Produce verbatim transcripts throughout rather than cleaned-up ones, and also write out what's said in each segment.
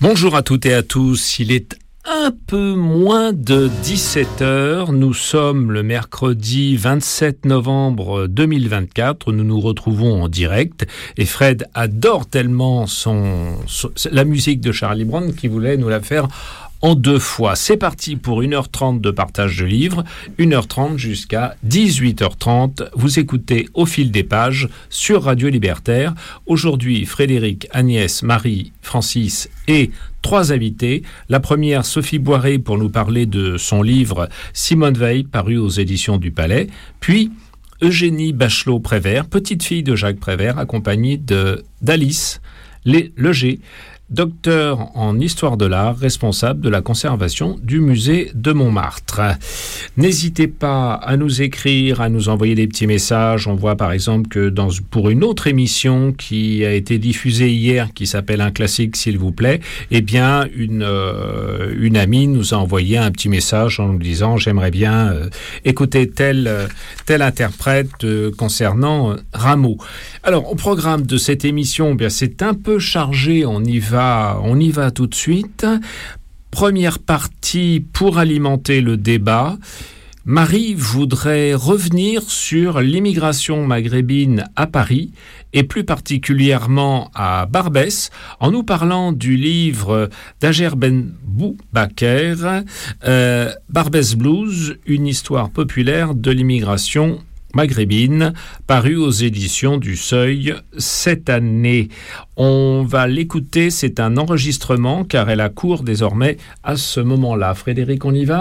Bonjour à toutes et à tous, il est un peu moins de dix-sept heures, nous sommes le mercredi vingt-sept novembre deux mille vingt-quatre, nous nous retrouvons en direct et Fred adore tellement son, son, la musique de Charlie Brown qu'il voulait nous la faire en deux fois. C'est parti pour une heure trente de partage de livres, une heure trente jusqu'à dix-huit heures trente. Vous écoutez Au fil des pages sur Radio Libertaire. Aujourd'hui, Frédéric, Agnès, Marie, Francis et trois invités. La première, Sophie Boiré, pour nous parler de son livre Simone Veil, paru aux éditions du Palais. Puis, Eugénie Bachelot-Prévert, petite fille de Jacques Prévert, accompagnée de, d'Alice Leger, docteur en histoire de l'art, responsable de la conservation du musée de Montmartre. N'hésitez pas à nous écrire, à nous envoyer des petits messages. On voit par exemple que dans, pour une autre émission qui a été diffusée hier, qui s'appelle Un classique s'il vous plaît, eh bien une, euh, une amie nous a envoyé un petit message en nous disant « J'aimerais bien euh, écouter tel, euh, tel interprète euh, concernant euh, Rameau ». Alors, au programme de cette émission, eh bien c'est un peu chargé, on y va On y va tout de suite. Première partie pour alimenter le débat. Marie voudrait revenir sur l'immigration maghrébine à Paris et plus particulièrement à Barbès en nous parlant du livre d'Ager Ben Boubaker, euh, Barbès Blues, une histoire populaire de l'immigration maghrébine, paru aux éditions du Seuil cette année. On va l'écouter, c'est un enregistrement car elle a cours désormais à ce moment-là. Frédéric, on y va ?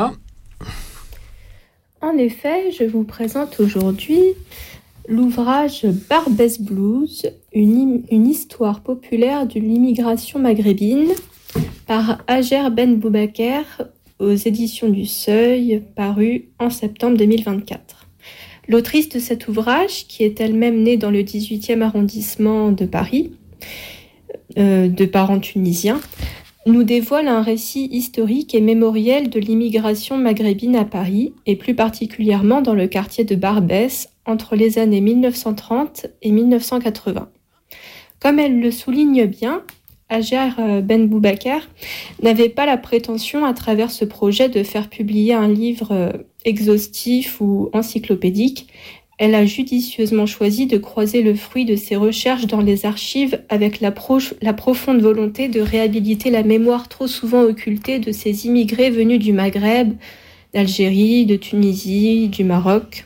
En effet, je vous présente aujourd'hui l'ouvrage Barbès Blues, une, une histoire populaire de l'immigration maghrébine par Ager Ben Boubaker aux éditions du Seuil, paru en septembre deux mille vingt-quatre. L'autrice de cet ouvrage, qui est elle-même née dans le dix-huitième arrondissement de Paris, euh, de parents tunisiens, nous dévoile un récit historique et mémoriel de l'immigration maghrébine à Paris, et plus particulièrement dans le quartier de Barbès, entre les années mille neuf cent trente et mille neuf cent quatre-vingts. Comme elle le souligne bien, Ager Ben Boubaker n'avait pas la prétention à travers ce projet de faire publier un livre exhaustif ou encyclopédique. Elle a judicieusement choisi de croiser le fruit de ses recherches dans les archives avec la, pro- la profonde volonté de réhabiliter la mémoire trop souvent occultée de ces immigrés venus du Maghreb, d'Algérie, de Tunisie, du Maroc.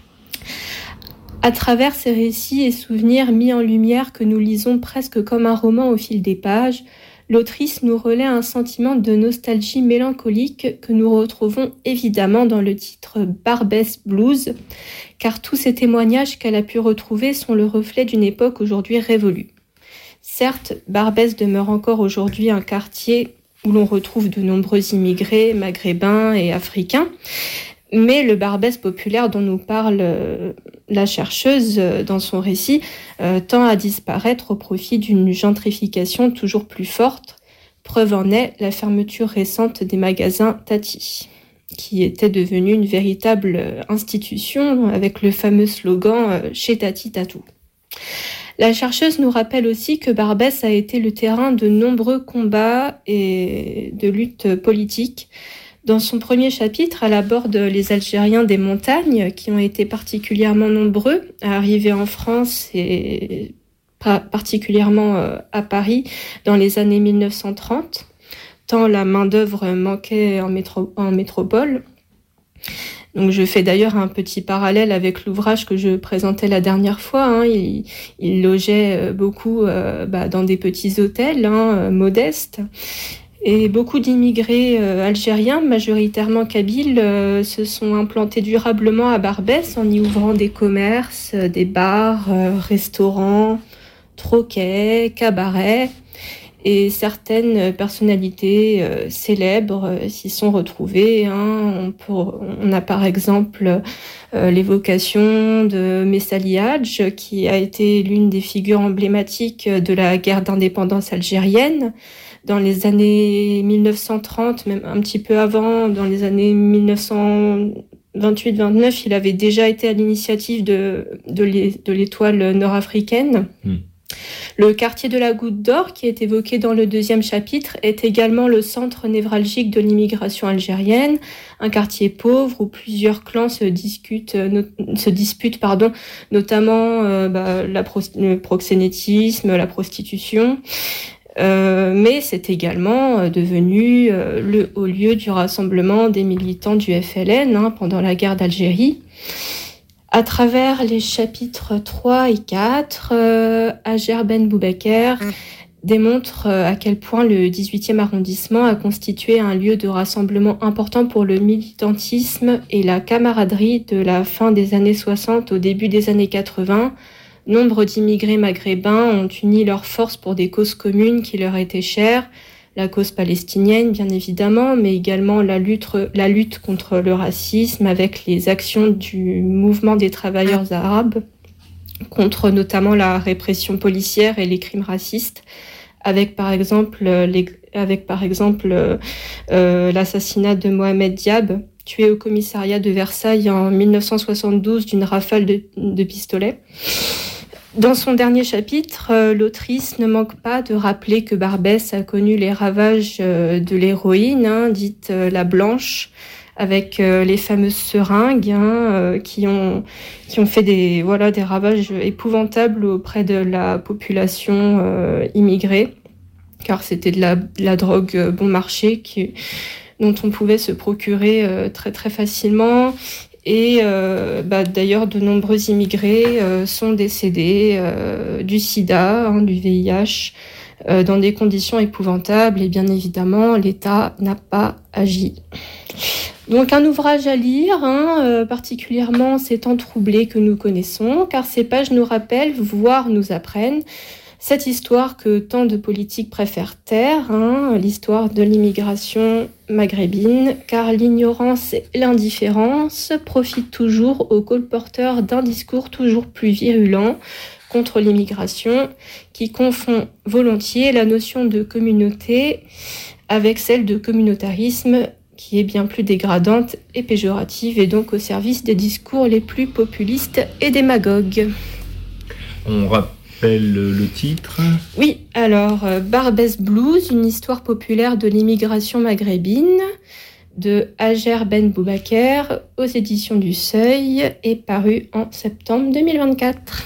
À travers ces récits et souvenirs mis en lumière que nous lisons presque comme un roman au fil des pages, l'autrice nous relaie un sentiment de nostalgie mélancolique que nous retrouvons évidemment dans le titre Barbès Blues, car tous ces témoignages qu'elle a pu retrouver sont le reflet d'une époque aujourd'hui révolue. Certes, Barbès demeure encore aujourd'hui un quartier où l'on retrouve de nombreux immigrés maghrébins et africains, mais le Barbès populaire dont nous parle euh, la chercheuse euh, dans son récit euh, tend à disparaître au profit d'une gentrification toujours plus forte. Preuve en est la fermeture récente des magasins Tati, qui était devenue une véritable institution avec le fameux slogan euh, « Chez Tati Tatou ». La chercheuse nous rappelle aussi que Barbès a été le terrain de nombreux combats et de luttes politiques. Dans son premier chapitre, elle aborde les Algériens des montagnes qui ont été particulièrement nombreux à arriver en France et particulièrement à Paris dans les années mille neuf cent trente, tant la main-d'œuvre manquait en, métro- en métropole. Donc, je fais d'ailleurs un petit parallèle avec l'ouvrage que je présentais la dernière fois. Hein. Il, il logeait beaucoup euh, bah, dans des petits hôtels hein, modestes. Et beaucoup d'immigrés euh, algériens, majoritairement kabyles, euh, se sont implantés durablement à Barbès en y ouvrant des commerces, euh, des bars, euh, restaurants, troquets, cabarets. Et certaines personnalités euh, célèbres euh, s'y sont retrouvées. Hein. On, peut, on a par exemple euh, l'évocation de Messali Hadj, qui a été l'une des figures emblématiques de la guerre d'indépendance algérienne. Dans les années mille neuf cent trente, même un petit peu avant, dans les années mille neuf cent vingt-huit vingt-neuf, il avait déjà été à l'initiative de, de, l'é, de l'étoile nord-africaine. Mmh. Le quartier de la Goutte d'Or, qui est évoqué dans le deuxième chapitre, est également le centre névralgique de l'immigration algérienne, un quartier pauvre où plusieurs clans se discutent, no, se disputent, pardon, notamment euh, bah, la pro- le proxénétisme, la prostitution. Euh, mais c'est également euh, devenu euh, le haut lieu du rassemblement des militants du F L N hein, pendant la guerre d'Algérie. À travers les chapitres trois et quatre, euh, Ager Ben Boubaker démontre euh, à quel point le dix-huitième arrondissement a constitué un lieu de rassemblement important pour le militantisme et la camaraderie de la fin des années soixante au début des années quatre-vingts. Nombre d'immigrés maghrébins ont uni leurs forces pour des causes communes qui leur étaient chères, la cause palestinienne bien évidemment, mais également la lutte, la lutte contre le racisme avec les actions du mouvement des travailleurs arabes, contre notamment la répression policière et les crimes racistes, avec par exemple, les, avec par exemple euh, l'assassinat de Mohamed Diab, tué au commissariat de Versailles en dix-neuf cent soixante-douze d'une rafale de, de pistolet. Dans son dernier chapitre, euh, l'autrice ne manque pas de rappeler que Barbès a connu les ravages euh, de l'héroïne, hein, dite euh, la blanche, avec euh, les fameuses seringues hein, euh, qui ont qui ont fait des voilà des ravages épouvantables auprès de la population euh, immigrée, car c'était de la, de la drogue euh, bon marché qui, dont on pouvait se procurer euh, très très facilement. Et euh, bah, d'ailleurs, de nombreux immigrés euh, sont décédés euh, du sida, hein, du V I H, euh, dans des conditions épouvantables. Et bien évidemment, l'État n'a pas agi. Donc un ouvrage à lire, hein, euh, particulièrement ces temps troublés que nous connaissons, car ces pages nous rappellent, voire nous apprennent, cette histoire que tant de politiques préfèrent taire, hein, l'histoire de l'immigration maghrébine, car l'ignorance et l'indifférence profitent toujours aux colporteurs d'un discours toujours plus virulent contre l'immigration, qui confond volontiers la notion de communauté avec celle de communautarisme, qui est bien plus dégradante et péjorative, et donc au service des discours les plus populistes et démagogues. On rappelle le titre. Oui, alors euh, Barbès Blues, une histoire populaire de l'immigration maghrébine, de Ager Ben Boubaker, aux éditions du Seuil, est paru en septembre deux mille vingt-quatre.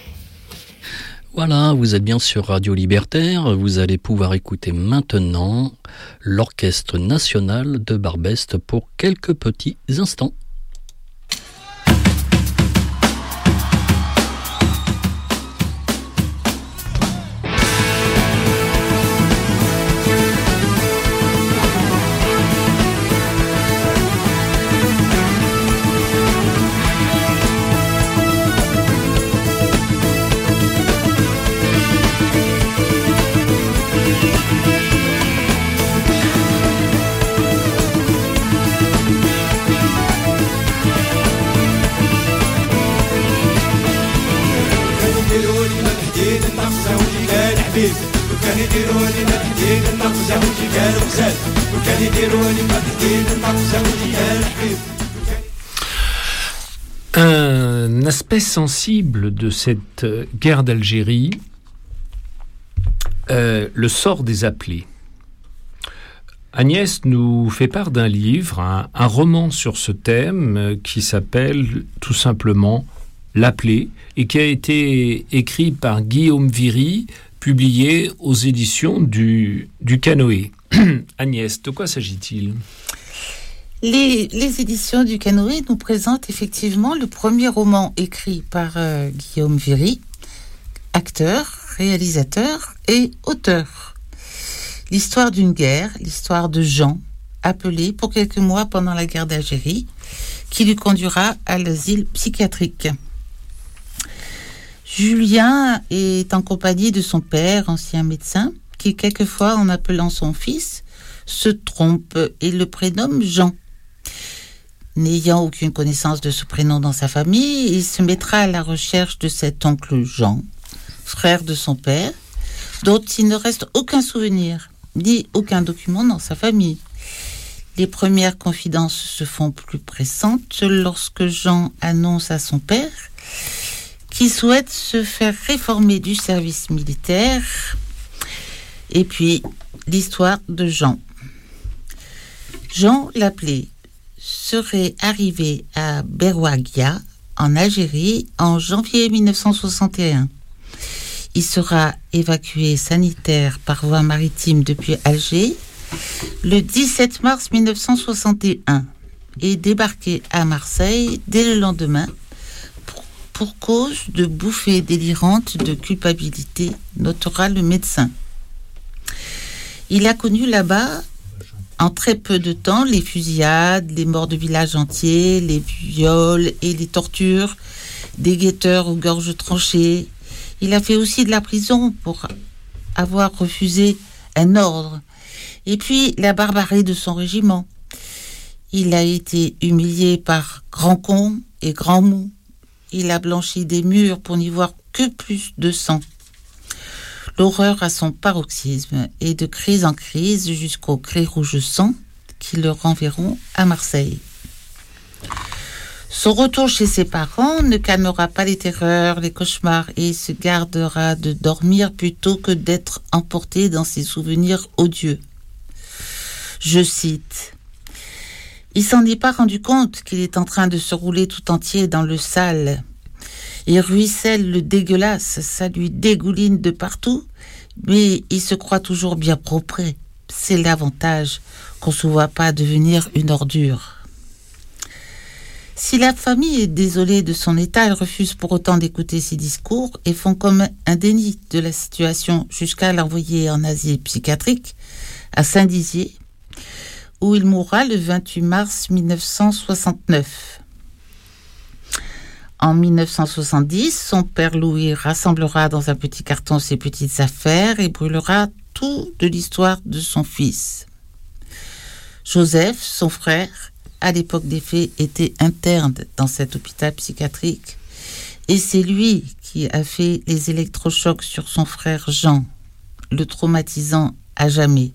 Voilà, vous êtes bien sur Radio Libertaire, vous allez pouvoir écouter maintenant l'Orchestre National de Barbès pour quelques petits instants. Un aspect sensible de cette guerre d'Algérie, euh, le sort des appelés. Agnès nous fait part d'un livre, un, un roman sur ce thème qui s'appelle tout simplement L'appelé et qui a été écrit par Guillaume Viry, publié aux éditions du, du Canoë. Agnès, de quoi s'agit-il ? Les, les éditions du Canoë nous présentent effectivement le premier roman écrit par euh, Guillaume Viry, acteur, réalisateur et auteur. L'histoire d'une guerre, l'histoire de Jean, appelé pour quelques mois pendant la guerre d'Algérie, qui lui conduira à l'asile psychiatrique. Julien est en compagnie de son père, ancien médecin, qui quelquefois, en appelant son fils, se trompe et le prénomme Jean. N'ayant aucune connaissance de ce prénom dans sa famille, il se mettra à la recherche de cet oncle Jean, frère de son père, dont il ne reste aucun souvenir, ni aucun document dans sa famille. Les premières confidences se font plus pressantes lorsque Jean annonce à son père qui souhaite se faire réformer du service militaire. Et puis, l'histoire de Jean. Jean l'appelé serait arrivé à Berwaghia, en Algérie, en janvier mille neuf cent soixante et un. Il sera évacué sanitaire par voie maritime depuis Alger le dix-sept mars mille neuf cent soixante et un et débarqué à Marseille dès le lendemain pour, pour cause de bouffées délirantes de culpabilité, notera le médecin. Il a connu là-bas, en très peu de temps, les fusillades, les morts de villages entiers, les viols et les tortures, des guetteurs aux gorges tranchées. Il a fait aussi de la prison pour avoir refusé un ordre. Et puis, la barbarie de son régiment. Il a été humilié par Grand Con et Grand Mou. Il a blanchi des murs pour n'y voir que plus de sang. L'horreur à son paroxysme et de crise en crise jusqu'au cri rouge sang qui le renverront à Marseille. Son retour chez ses parents ne calmera pas les terreurs, les cauchemars et se gardera de dormir plutôt que d'être emporté dans ses souvenirs odieux. Je cite: « Il s'en est pas rendu compte qu'il est en train de se rouler tout entier dans le sale. Il ruisselle le dégueulasse, ça lui dégouline de partout, mais il se croit toujours bien propre. C'est l'avantage, qu'on ne se voit pas devenir une ordure. » Si la famille est désolée de son état, elle refuse pour autant d'écouter ses discours et font comme un déni de la situation jusqu'à l'envoyer en asile psychiatrique à Saint-Dizier, où il mourra le vingt-huit mars mille neuf cent soixante-neuf. En mille neuf cent soixante-dix, son père Louis rassemblera dans un petit carton ses petites affaires et brûlera tout de l'histoire de son fils. Joseph, son frère, à l'époque des faits, était interne dans cet hôpital psychiatrique et c'est lui qui a fait les électrochocs sur son frère Jean, le traumatisant à jamais.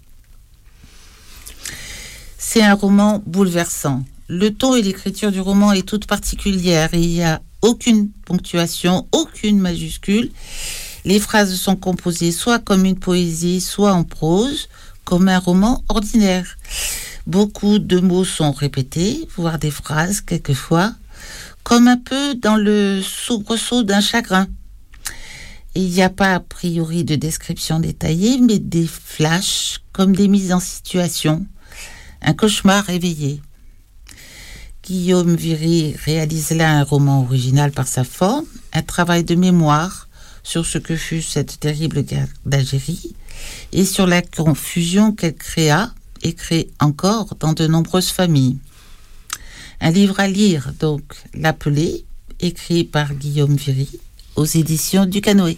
C'est un roman bouleversant. Le ton et l'écriture du roman est toute particulière et il n'y a aucune ponctuation, aucune majuscule. Les phrases sont composées soit comme une poésie, soit en prose, comme un roman ordinaire. Beaucoup de mots sont répétés, voire des phrases quelquefois, comme un peu dans le soubresaut d'un chagrin. Il n'y a pas a priori de description détaillée, mais des flashs comme des mises en situation, un cauchemar réveillé. Guillaume Viry réalise là un roman original par sa forme, un travail de mémoire sur ce que fut cette terrible guerre d'Algérie et sur la confusion qu'elle créa et crée encore dans de nombreuses familles. Un livre à lire, donc, L'Appelé, écrit par Guillaume Viry, aux éditions du Canoë.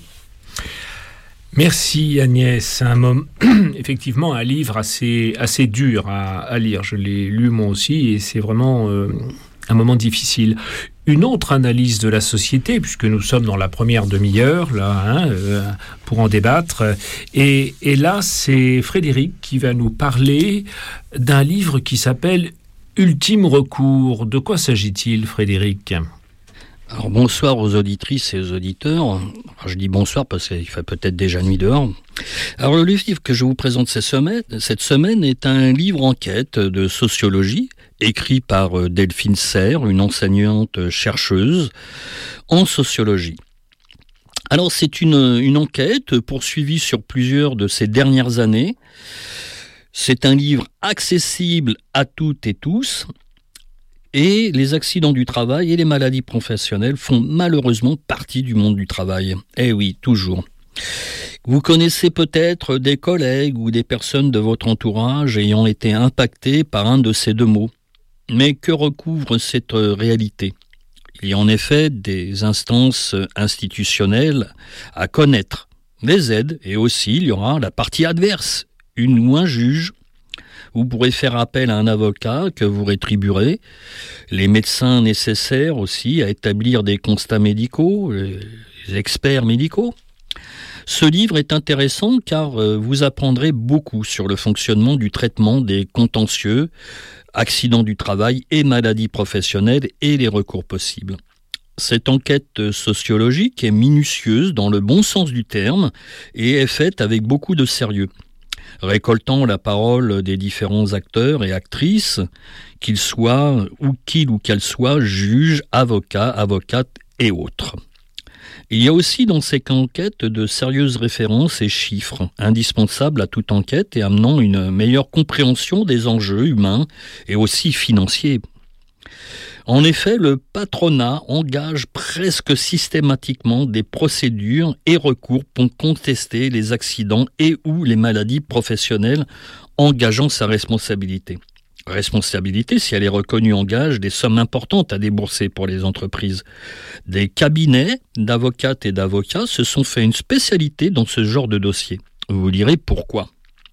Merci Agnès. Un moment, effectivement, un livre assez, assez dur à, à lire. Je l'ai lu moi aussi et c'est vraiment euh, un moment difficile. Une autre analyse de la société, puisque nous sommes dans la première demi-heure, là, hein, euh, pour en débattre. Et, et là, c'est Frédéric qui va nous parler d'un livre qui s'appelle Ultime recours. De quoi s'agit-il, Frédéric ? Alors bonsoir aux auditrices et aux auditeurs. Enfin, je dis bonsoir parce qu'il fait peut-être déjà nuit dehors. Alors le livre que je vous présente cette semaine, cette semaine est un livre enquête de sociologie écrit par Delphine Serre, une enseignante chercheuse en sociologie. Alors c'est une, une enquête poursuivie sur plusieurs de ces dernières années. C'est un livre accessible à toutes et tous. Et les accidents du travail et les maladies professionnelles font malheureusement partie du monde du travail. Eh oui, toujours. Vous connaissez peut-être des collègues ou des personnes de votre entourage ayant été impactés par un de ces deux mots. Mais que recouvre cette réalité ? Il y a en effet des instances institutionnelles à connaître, des aides, et aussi il y aura la partie adverse, une ou un juge. Vous pourrez faire appel à un avocat que vous rétribuerez, les médecins nécessaires aussi à établir des constats médicaux, les experts médicaux. Ce livre est intéressant car vous apprendrez beaucoup sur le fonctionnement du traitement des contentieux, accidents du travail et maladies professionnelles et les recours possibles. Cette enquête sociologique est minutieuse dans le bon sens du terme et est faite avec beaucoup de sérieux, récoltant la parole des différents acteurs et actrices, qu'ils soient, ou qu'ils ou qu'elles soient, juges, avocats, avocates et autres. Il y a aussi dans ces enquêtes de sérieuses références et chiffres, indispensables à toute enquête et amenant une meilleure compréhension des enjeux humains et aussi financiers. En effet, le patronat engage presque systématiquement des procédures et recours pour contester les accidents et ou les maladies professionnelles engageant sa responsabilité. Responsabilité, si elle est reconnue, engage des sommes importantes à débourser pour les entreprises. Des cabinets d'avocates et d'avocats se sont fait une spécialité dans ce genre de dossier. Vous direz pourquoi.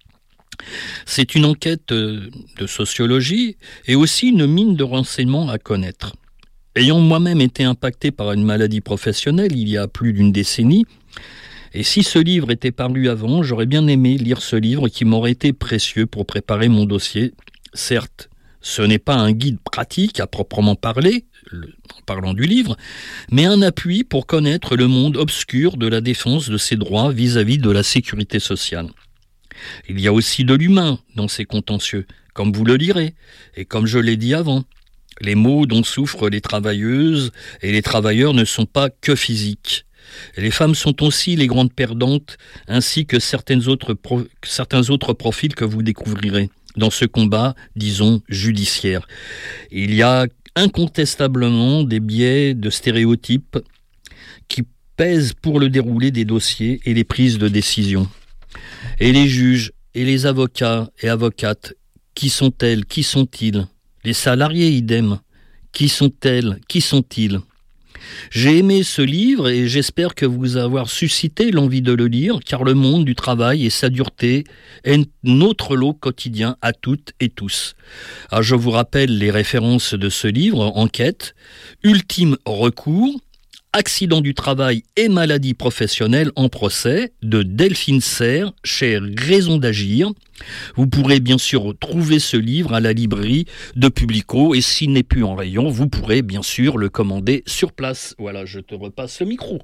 C'est une enquête de sociologie et aussi une mine de renseignements à connaître. Ayant moi-même été impacté par une maladie professionnelle il y a plus d'une décennie, et si ce livre était paru avant, j'aurais bien aimé lire ce livre qui m'aurait été précieux pour préparer mon dossier. Certes, ce n'est pas un guide pratique à proprement parler, en parlant du livre, mais un appui pour connaître le monde obscur de la défense de ses droits vis-à-vis de la sécurité sociale. Il y a aussi de l'humain dans ces contentieux, comme vous le lirez, et comme je l'ai dit avant. Les maux dont souffrent les travailleuses et les travailleurs ne sont pas que physiques. Et les femmes sont aussi les grandes perdantes, ainsi que certaines autres pro- certains autres profils que vous découvrirez dans ce combat, disons, judiciaire. Il y a incontestablement des biais de stéréotypes qui pèsent pour le déroulé des dossiers et les prises de décision. Et les juges et les avocats et avocates, qui sont-elles, qui sont-ils ? Les salariés, idem. Qui sont-elles, qui sont-ils ? J'ai aimé ce livre et j'espère que vous avoir suscité l'envie de le lire, car le monde du travail et sa dureté est notre lot quotidien à toutes et tous. Alors je vous rappelle les références de ce livre, Enquête, Ultime recours, Accident du travail et maladie professionnelle en procès de Delphine Serre chez Raison d'agir. Vous pourrez bien sûr trouver ce livre à la librairie de Publico et s'il n'est plus en rayon, vous pourrez bien sûr le commander sur place. Voilà, je te repasse le micro.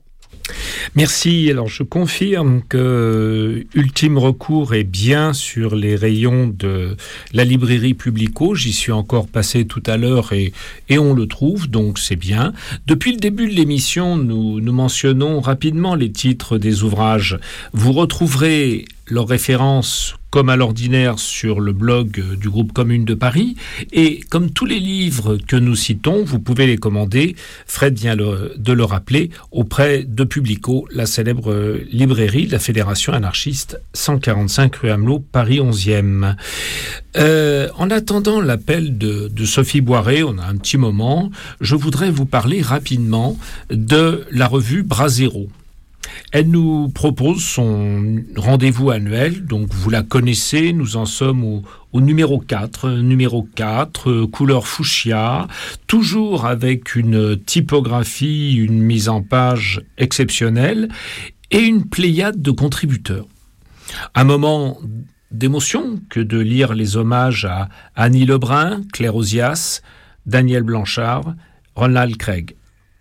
Merci. Alors, je confirme que Ultime recours est bien sur les rayons de la librairie Publico. J'y suis encore passé tout à l'heure et, et on le trouve, donc c'est bien. Depuis le début de l'émission, nous, nous mentionnons rapidement les titres des ouvrages. Vous retrouverez leurs références comme à l'ordinaire sur le blog du groupe Commune de Paris. Et comme tous les livres que nous citons, vous pouvez les commander, Fred vient le, de le rappeler, auprès de Publico, la célèbre librairie de la Fédération anarchiste, cent quarante-cinq rue Amelot, Paris onzième. Euh, en attendant l'appel de, de Sophie Boiré, on a un petit moment, je voudrais vous parler rapidement de la revue Brasero. Elle nous propose son rendez-vous annuel, donc vous la connaissez, nous en sommes au, au numéro quatre, numéro quatre, couleur fuchsia, toujours avec une typographie, une mise en page exceptionnelle et une pléiade de contributeurs. Un moment d'émotion que de lire les hommages à Annie Lebrun, Claire Ozias, Daniel Blanchard, Ronald Craig.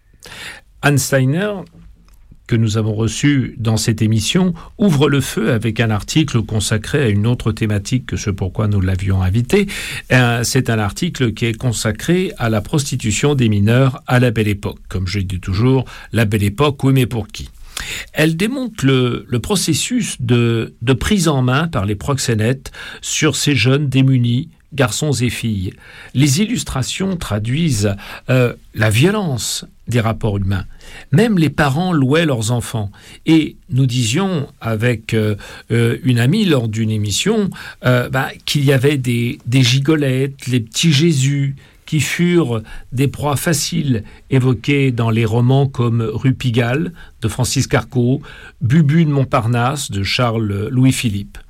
Anne Steiner, que nous avons reçu dans cette émission, ouvre le feu avec un article consacré à une autre thématique que ce pourquoi nous l'avions invité. C'est un article qui est consacré à la prostitution des mineurs à la Belle Époque. Comme je dis toujours, la Belle Époque, oui, mais pour qui ? Elle démontre le, le processus de, de prise en main par les proxénètes sur ces jeunes démunis, garçons et filles. Les illustrations traduisent euh, la violence des rapports humains. Même les parents louaient leurs enfants. Et nous disions avec euh, euh, une amie lors d'une émission euh, bah, qu'il y avait des, des gigolettes, les petits Jésus, qui furent des proies faciles évoquées dans les romans comme Rue Pigalle de Francis Carco, Bubu de Montparnasse de Charles Louis-Philippe.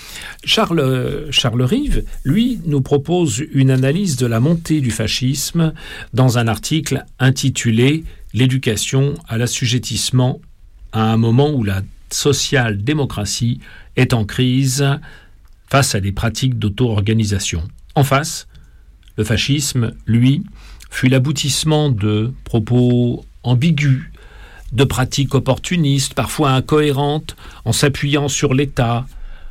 Charles, Charles Rive, lui, nous propose une analyse de la montée du fascisme dans un article intitulé « L'éducation à l'assujettissement à un moment où la social-démocratie est en crise face à des pratiques d'auto-organisation ». En face, le fascisme, lui, fut l'aboutissement de propos ambiguës, de pratiques opportunistes, parfois incohérentes, en s'appuyant sur l'État.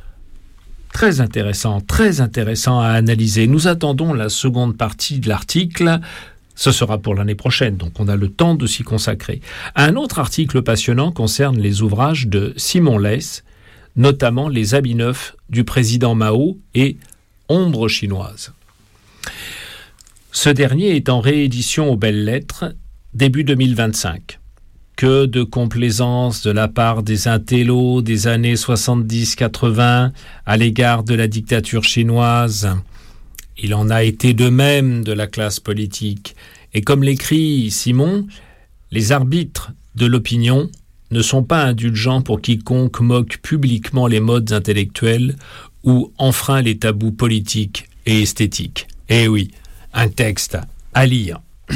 Très intéressant, très intéressant à analyser. Nous attendons la seconde partie de l'article. Ce sera pour l'année prochaine, donc on a le temps de s'y consacrer. Un autre article passionnant concerne les ouvrages de Simon Leys, notamment Les habits neufs du président Mao et Ombre chinoise. Ce dernier est en réédition aux belles lettres début deux mille vingt-cinq. Que de complaisance de la part des intellos des années soixante-dix quatre-vingts à l'égard de la dictature chinoise. Il en a été de même de la classe politique. Et comme l'écrit Simon, les arbitres de l'opinion ne sont pas indulgents pour quiconque moque publiquement les modes intellectuels ou enfreint les tabous politiques et esthétiques. Eh oui, un texte à lire.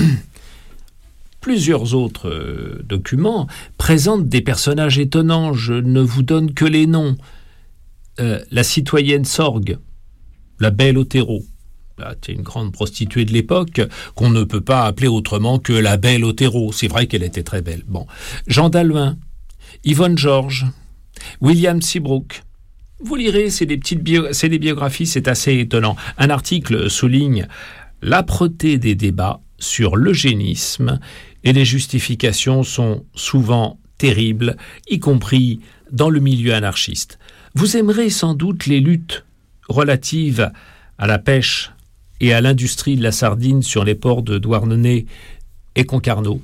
Plusieurs autres euh, documents présentent des personnages étonnants. Je ne vous donne que les noms. Euh, la citoyenne Sorgue, la belle Otero. C'est une grande prostituée de l'époque qu'on ne peut pas appeler autrement que la belle Otero. C'est vrai qu'elle était très belle. Bon. Jean Dalhuin, Yvonne Georges, William Seabrook. Vous lirez, c'est des petites bio- c'est des biographies, c'est assez étonnant. Un article souligne l'âpreté des débats sur l'eugénisme et les justifications sont souvent terribles, y compris dans le milieu anarchiste. Vous aimerez sans doute les luttes relatives à la pêche et à l'industrie de la sardine sur les ports de Douarnenez et Concarneau.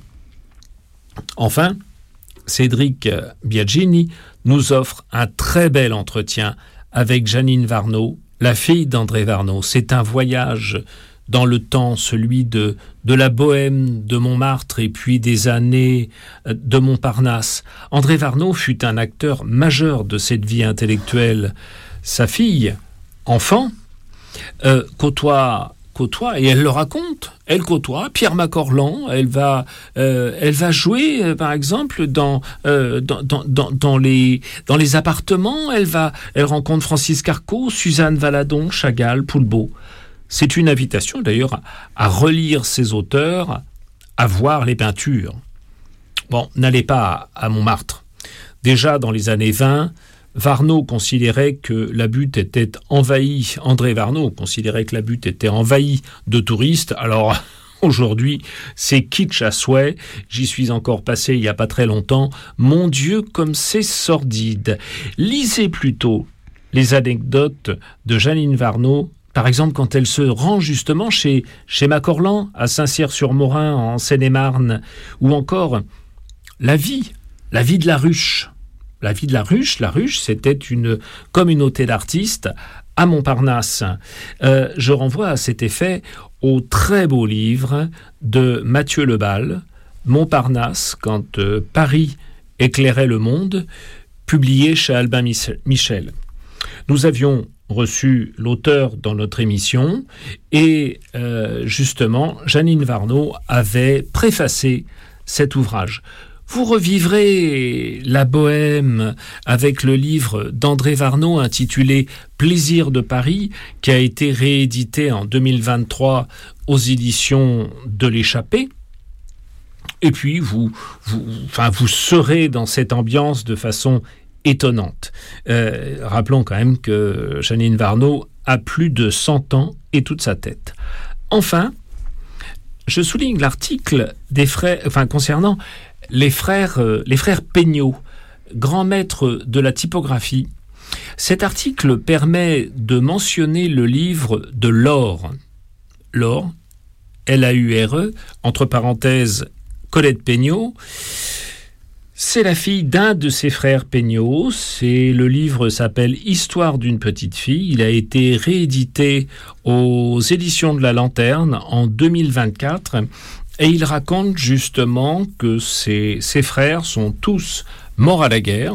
Enfin, Cédric Biagini nous offre un très bel entretien avec Jeannine Warnaud, la fille d'André Warnaud. C'est un voyage dans le temps, celui de, de la bohème de Montmartre et puis des années de Montparnasse. André Warnaud fut un acteur majeur de cette vie intellectuelle. Sa fille, enfant, euh, côtoie, côtoie, et elle le raconte, elle côtoie Pierre Macorlan, elle va, euh, elle va jouer, euh, par exemple, dans, euh, dans, dans, dans, dans, les, dans les appartements, elle, va, elle rencontre Francis Carco, Suzanne Valadon, Chagall, Poulbeau. C'est une invitation d'ailleurs à, à relire ces auteurs, à voir les peintures. Bon, n'allez pas à, à Montmartre. Déjà dans les années vingt, Warnaud considérait que la butte était envahie, André Warnaud considérait que la butte était envahie de touristes. Alors aujourd'hui, c'est kitsch à souhait. J'y suis encore passé il n'y a pas très longtemps. Mon Dieu, comme c'est sordide. Lisez plutôt les anecdotes de Jeannine Warnaud. Par exemple, quand elle se rend justement chez, chez Macorlan, à Saint-Cyr-sur-Morin, en Seine-et-Marne, ou encore la vie, la vie de la ruche. La vie de la ruche, la ruche, c'était une communauté d'artistes à Montparnasse. Euh, je renvoie à cet effet au très beau livre de Mathieu Lebal, Montparnasse, quand euh, Paris éclairait le monde, publié chez Albin Michel. Nous avions reçu l'auteur dans notre émission et euh, justement Jeannine Warnaud avait préfacé cet ouvrage. Vous revivrez la bohème avec le livre d'André Warnaud intitulé « Plaisir de Paris » qui a été réédité en deux mille vingt-trois aux éditions de l'Échappée. Et puis vous, vous, enfin, vous serez dans cette ambiance de façon étonnante. Euh, rappelons quand même que Jeannine Warnaud a plus de cent ans et toute sa tête. Enfin, je souligne l'article des frères, enfin concernant les frères, euh, les frères Peignot, grands maîtres de la typographie. Cet article permet de mentionner le livre de Laure. Laure, L A U R E, entre parenthèses, Colette Peignot. C'est la fille d'un de ses frères Peignot. C'est, le livre s'appelle « Histoire d'une petite fille ». Il a été réédité aux éditions de la Lanterne en deux mille vingt-quatre. Et il raconte justement que ses, ses frères sont tous morts à la guerre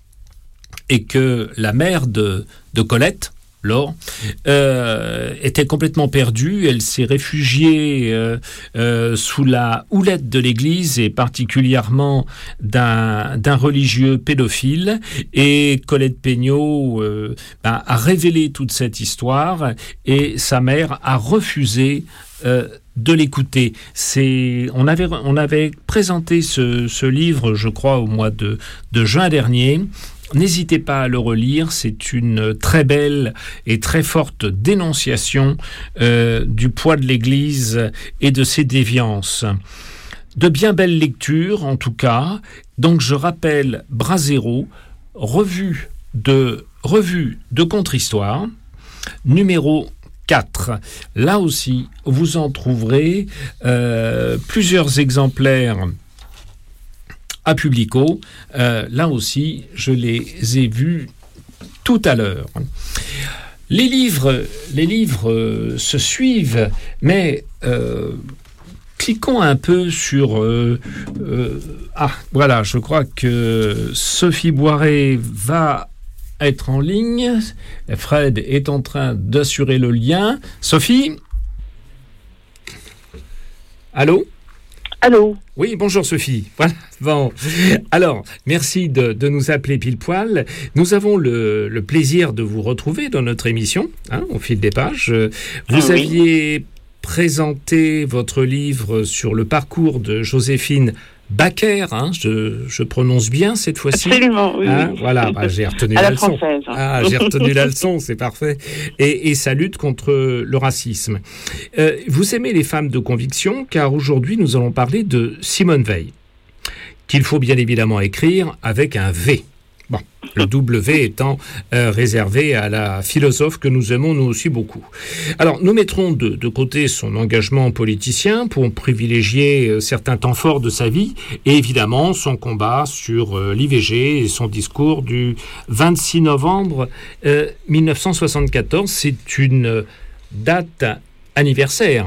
et que la mère de, de Colette, Laure, euh, était complètement perdue. Elle s'est réfugiée euh, euh, sous la houlette de l'Église et particulièrement d'un, d'un religieux pédophile. Et Colette Peignot euh, ben, a révélé toute cette histoire et sa mère a refusé euh, de l'écouter. C'est, on avait, on avait présenté ce, ce livre, je crois, au mois de, de juin dernier. N'hésitez pas à le relire, c'est une très belle et très forte dénonciation euh, du poids de l'Église et de ses déviances. De bien belles lectures, en tout cas. Donc je rappelle Brasero, revue de, revue de contre-histoire, numéro quatre. Là aussi, vous en trouverez euh, plusieurs exemplaires à Publico. Euh, là aussi, je les ai vus tout à l'heure. Les livres, les livres euh, se suivent, mais euh, cliquons un peu sur... Euh, euh, ah, voilà, je crois que Sophie Boiret va être en ligne. Fred est en train d'assurer le lien. Sophie ? Allô ? Allô ? Oui, bonjour Sophie. Voilà. Bon. Alors, merci de, de nous appeler pile poil. Nous avons le, le plaisir de vous retrouver dans notre émission, hein, au fil des pages. Vous oui. aviez présenté votre livre sur le parcours de Joséphine Baker, hein, je, je prononce bien cette fois-ci. Absolument, oui. Hein, oui. voilà, bah, j'ai retenu à la, la leçon. Française. Hein. Ah, j'ai retenu la leçon, c'est parfait. Et, et sa lutte contre le racisme. Euh, vous aimez les femmes de conviction, car aujourd'hui nous allons parler de Simone Veil, qu'il faut bien évidemment écrire avec un V. Bon, le W étant euh, réservé à la philosophe que nous aimons nous aussi beaucoup. Alors, nous mettrons de, de côté son engagement politicien pour privilégier euh, certains temps forts de sa vie et évidemment son combat sur euh, l'I V G et son discours du vingt-six novembre euh, mille neuf cent soixante-quatorze. C'est une date anniversaire.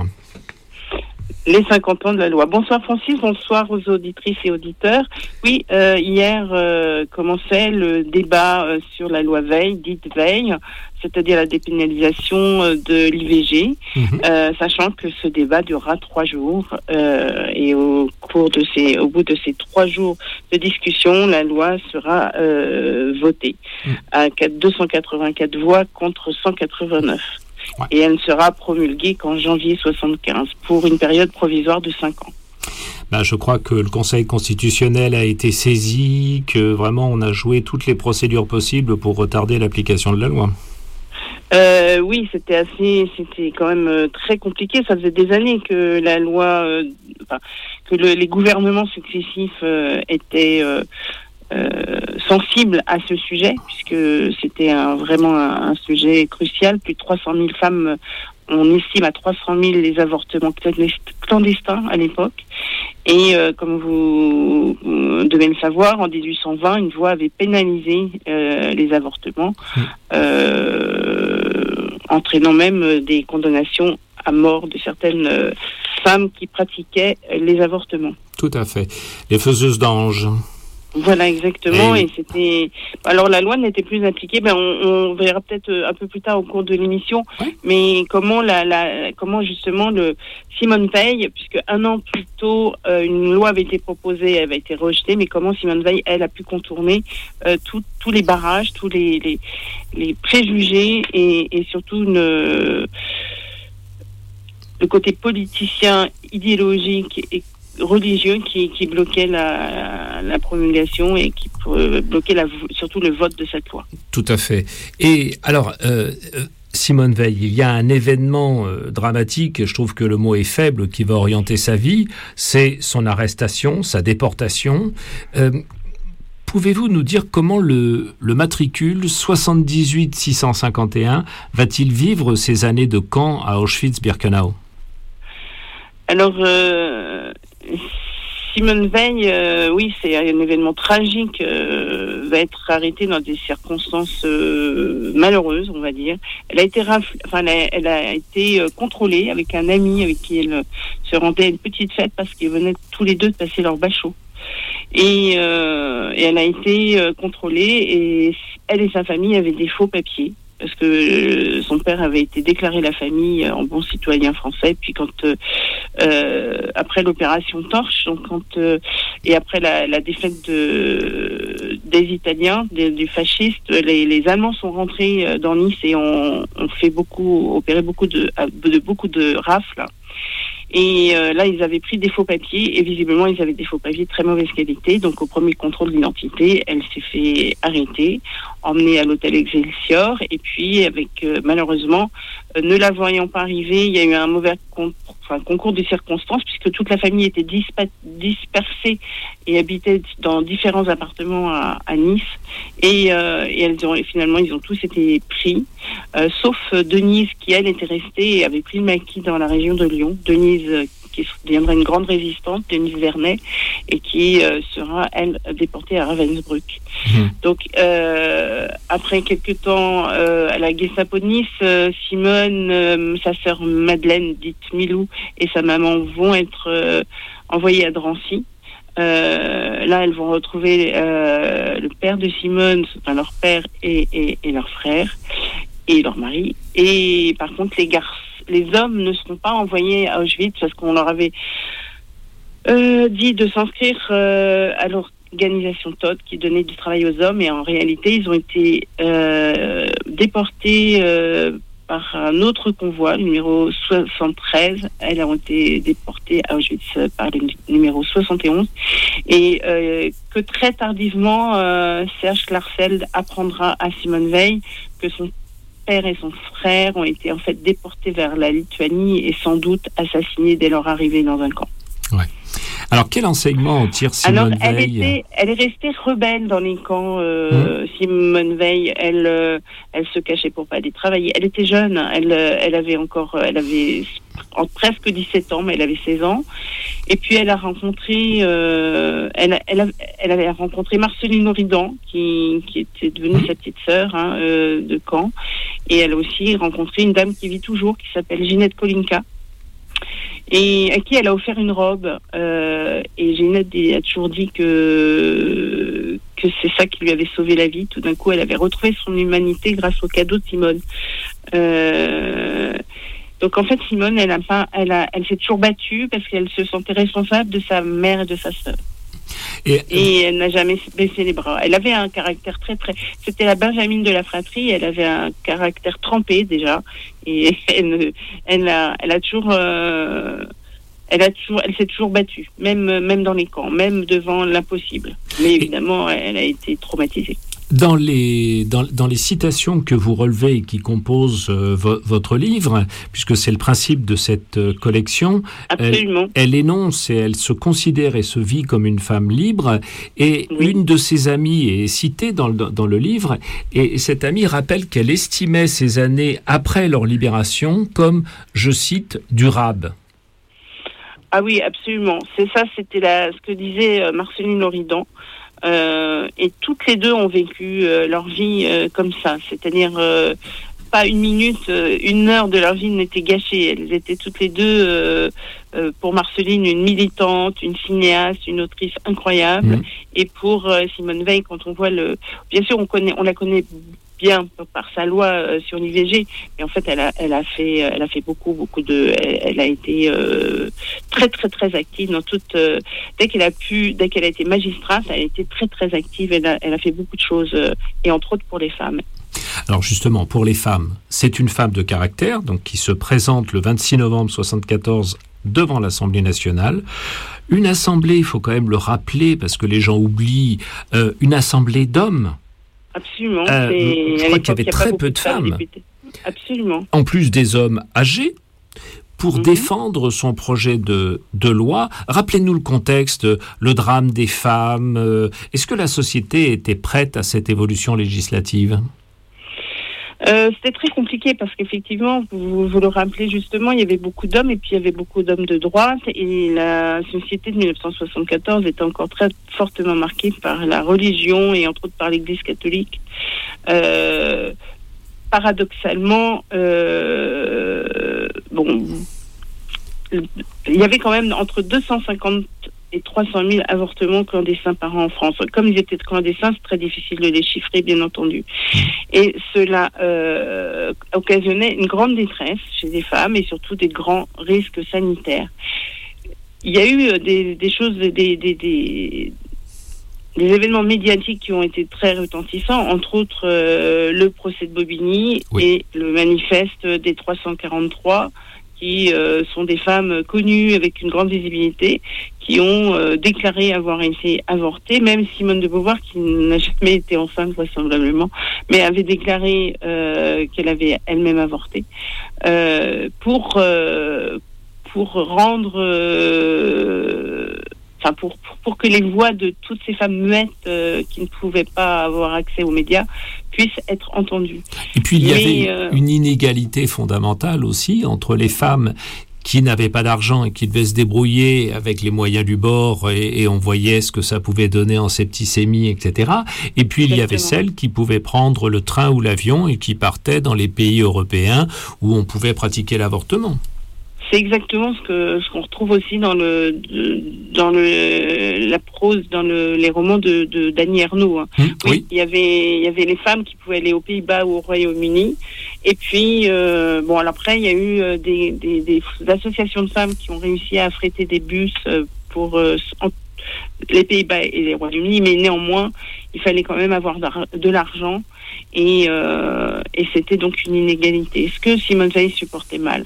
Les cinquante ans de la loi. Bonsoir Francis, bonsoir aux auditrices et auditeurs. Oui, euh, hier euh, commençait le débat euh, sur la loi Veil, dite Veil, c'est-à-dire la dépénalisation euh, de l'I V G, mmh. euh, sachant que ce débat durera trois jours euh, et au cours de ces, au bout de ces trois jours de discussion, la loi sera euh, votée mmh. à deux cent quatre-vingt-quatre voix contre cent quatre-vingt-neuf. Ouais. Et elle ne sera promulguée qu'en janvier soixante-quinze pour une période provisoire de cinq ans. Ben, je crois que le Conseil constitutionnel a été saisi, que vraiment on a joué toutes les procédures possibles pour retarder l'application de la loi. Euh, oui, c'était assez, c'était quand même euh, très compliqué. Ça faisait des années que la loi, euh, enfin, que le, les gouvernements successifs euh, étaient euh, Euh, sensible à ce sujet, puisque c'était un, vraiment un, un sujet crucial. Plus de trois cent mille femmes, on estime à trois cent mille les avortements clandestins à l'époque. Et euh, comme vous, vous devez le savoir, en dix-huit cent vingt, une loi avait pénalisé euh, les avortements, euh, entraînant même des condamnations à mort de certaines euh, femmes qui pratiquaient les avortements. Tout à fait. Les faiseuses d'anges. Voilà, exactement. Et, et c'était. Alors la loi n'était plus appliquée. Ben on, on verra peut-être un peu plus tard au cours de l'émission. Ouais. Mais comment la, la, comment justement le Simone Veil, puisque un an plus tôt euh, une loi avait été proposée, elle avait été rejetée, mais comment Simone Veil, elle, a pu contourner euh, tous les barrages, tous les, les, les préjugés et, et surtout une, le côté politicien, idéologique et religieux qui, qui bloquait la, la promulgation et qui bloquait la, surtout le vote de cette loi. Tout à fait. Et alors, euh, Simone Veil, il y a un événement euh, dramatique, je trouve que le mot est faible, qui va orienter sa vie, c'est son arrestation, sa déportation. Euh, Pouvez-vous nous dire comment le, le matricule soixante-dix-huit six cent cinquante et un va-t-il vivre ces années de camp à Auschwitz-Birkenau ? Alors, euh, Simone Veil, euh, oui, c'est un événement tragique, euh, va être arrêtée dans des circonstances euh, malheureuses, on va dire. Elle a été, rafl- enfin, elle a, elle a été euh, contrôlée avec un ami avec qui elle euh, se rendait à une petite fête parce qu'ils venaient tous les deux de passer leur bachot. Et, euh, et elle a été euh, contrôlée et elle et sa famille avaient des faux papiers. Parce que euh, son père avait été déclaré la famille en bon citoyen français, puis quand euh, euh, après l'opération Torche, donc quand euh, et après la, la défaite de des Italiens, des, du fasciste. Les, les Allemands sont rentrés dans Nice et ont, ont fait beaucoup, opéré beaucoup de, de beaucoup de rafles. Et euh, là, ils avaient pris des faux papiers et visiblement, ils avaient des faux papiers de très mauvaise qualité. Donc, au premier contrôle d'identité, elle s'est fait arrêter, emmenée à l'hôtel Excelsior. Et puis, avec euh, malheureusement, euh, ne la voyant pas arriver, il y a eu un mauvais con- enfin, concours de circonstances puisque toute la famille était dispa- dispersée et habitait dans différents appartements à, à Nice. Et, euh, et elles ont, et finalement, ils ont tous été pris, euh, sauf Denise qui, elle, était restée et avait pris le maquis dans la région de Lyon. Denise qui deviendra une grande résistante, Denise Vernet, et qui euh, sera, elle, déportée à Ravensbrück. Mmh. Donc, euh, après quelques temps, euh, à la Gestapo de Nice, euh, Simone, euh, sa sœur Madeleine, dite Milou, et sa maman vont être euh, envoyées à Drancy. Euh, là, elles vont retrouver euh, le père de Simone, enfin leur père et, et, et leur frère, et leur mari. Et par contre, les garçons, les hommes ne seront pas envoyés à Auschwitz parce qu'on leur avait euh, dit de s'inscrire euh, à l'organisation T O D qui donnait du travail aux hommes, et en réalité ils ont été euh, déportés euh, par un autre convoi, le numéro soixante-treize. Elles ont été déportées à Auschwitz par le numéro soixante et onze, et euh, que très tardivement euh, Serge Klarsfeld apprendra à Simone Weil que son père et son frère ont été en fait déportés vers la Lituanie et sans doute assassinés dès leur arrivée dans un camp. Ouais. Alors, quel enseignement en tire Simone Alors, Weil? elle, était, elle est restée rebelle dans les camps. Euh, mmh. Simone Weil, elle, euh, elle se cachait pour pas aller travailler. Elle était jeune. Elle, elle avait encore, elle avait en, presque dix-sept ans, mais elle avait seize ans. Et puis, elle a rencontré, euh, elle, elle, elle avait rencontré Marceline Oridan, qui, qui était devenue mmh. sa petite sœur hein, euh, de Caen. Et elle a aussi rencontré une dame qui vit toujours, qui s'appelle Ginette Kolinka, et à qui elle a offert une robe. Euh, et Ginette a toujours dit que, que c'est ça qui lui avait sauvé la vie. Tout d'un coup, elle avait retrouvé son humanité grâce au cadeau de Simone. Euh, donc en fait, Simone, elle, a pas, elle, a, elle s'est toujours battue parce qu'elle se sentait responsable de sa mère et de sa sœur. Et, et elle n'a jamais baissé les bras. Elle avait un caractère très très... C'était la Benjamine de la fratrie. Elle avait un caractère trempé déjà. Et elle, elle, a, elle a toujours... Euh, elle, a toujours, elle s'est toujours battue, même, même dans les camps, même devant l'impossible. Mais évidemment, elle a été traumatisée. Dans les, dans, dans les citations que vous relevez et qui composent euh, vo- votre livre, puisque c'est le principe de cette euh, collection, Absolument. Elle, elle énonce et elle se considère et se vit comme une femme libre, et oui. Une de ses amies est citée dans le, dans le livre, et cette amie rappelle qu'elle estimait ces années après leur libération comme, je cite, durables. Ah oui, absolument. C'est ça, c'était la, ce que disait euh, Marceline Oridan. Euh, et toutes les deux ont vécu euh, leur vie euh, comme ça, c'est-à-dire euh, pas une minute, euh, une heure de leur vie n'était gâchée. Elles étaient toutes les deux, euh, euh, pour Marceline, une militante, une cinéaste, une autrice incroyable. Mmh. Et pour euh, Simone Weil, quand on voit le, bien sûr, on connaît, on la connaît bien par sa loi euh, sur l'I V G, mais en fait elle a elle a fait elle a fait beaucoup beaucoup de elle, elle a été euh, très très très active dans toute euh, dès qu'elle a pu dès qu'elle a été magistrate, elle a été très très active. Elle a elle a fait beaucoup de choses euh, et entre autres pour les femmes. Alors justement, pour les femmes, c'est une femme de caractère, donc qui se présente le vingt-six novembre soixante-quatorze devant l'Assemblée nationale. Une assemblée, il faut quand même le rappeler parce que les gens oublient, euh, une assemblée d'hommes. Absolument. Euh, je crois qu'il y avait très peu de femmes. Députées. Absolument. En plus des hommes âgés, pour mm-hmm. défendre son projet de, de loi. Rappelez-nous le contexte, le drame des femmes. Euh, est-ce que la société était prête à cette évolution législative ? Euh, c'était très compliqué parce qu'effectivement, vous, vous le rappelez justement, il y avait beaucoup d'hommes et puis il y avait beaucoup d'hommes de droite, et la société de dix-neuf cent soixante-quatorze était encore très fortement marquée par la religion et entre autres par l'Église catholique. Euh, paradoxalement, euh, bon, il y avait quand même entre deux cent cinquante et trois cent mille avortements clandestins par an en France. Comme ils étaient clandestins, c'est très difficile de les chiffrer, bien entendu. Et cela euh, occasionnait une grande détresse chez les femmes et surtout des grands risques sanitaires. Il y a eu des, des choses, des, des, des, des événements médiatiques qui ont été très retentissants, entre autres euh, le procès de Bobigny oui. et le manifeste des trois cent quarante-trois, qui euh, sont des femmes connues avec une grande visibilité, qui ont euh, déclaré avoir été avortées, même Simone de Beauvoir, qui n'a jamais été enceinte vraisemblablement, mais avait déclaré euh, qu'elle avait elle-même avorté, euh, pour, euh, pour rendre... Euh, Enfin, pour, pour, pour que les voix de toutes ces femmes muettes euh, qui ne pouvaient pas avoir accès aux médias puissent être entendues. Et puis, il y Mais, avait euh, une inégalité fondamentale aussi entre les femmes qui n'avaient pas d'argent et qui devaient se débrouiller avec les moyens du bord et, et on voyait ce que ça pouvait donner en septicémie, et cetera. Et puis, il y avait celles qui pouvaient prendre le train ou l'avion et qui partaient dans les pays européens où on pouvait pratiquer l'avortement. C'est exactement ce que ce qu'on retrouve aussi dans le dans le la prose, dans le, les romans de, de d'Annie Ernaux. Hein. Mmh, oui, oui, il y avait il y avait les femmes qui pouvaient aller aux Pays-Bas ou au Royaume-Uni. Et puis euh, bon, alors après il y a eu des, des des associations de femmes qui ont réussi à affréter des bus pour euh, les Pays-Bas et les Royaumes-Unis, mais néanmoins il fallait quand même avoir de l'argent et euh, et c'était donc une inégalité. Est-ce que Simone Veil supportait mal?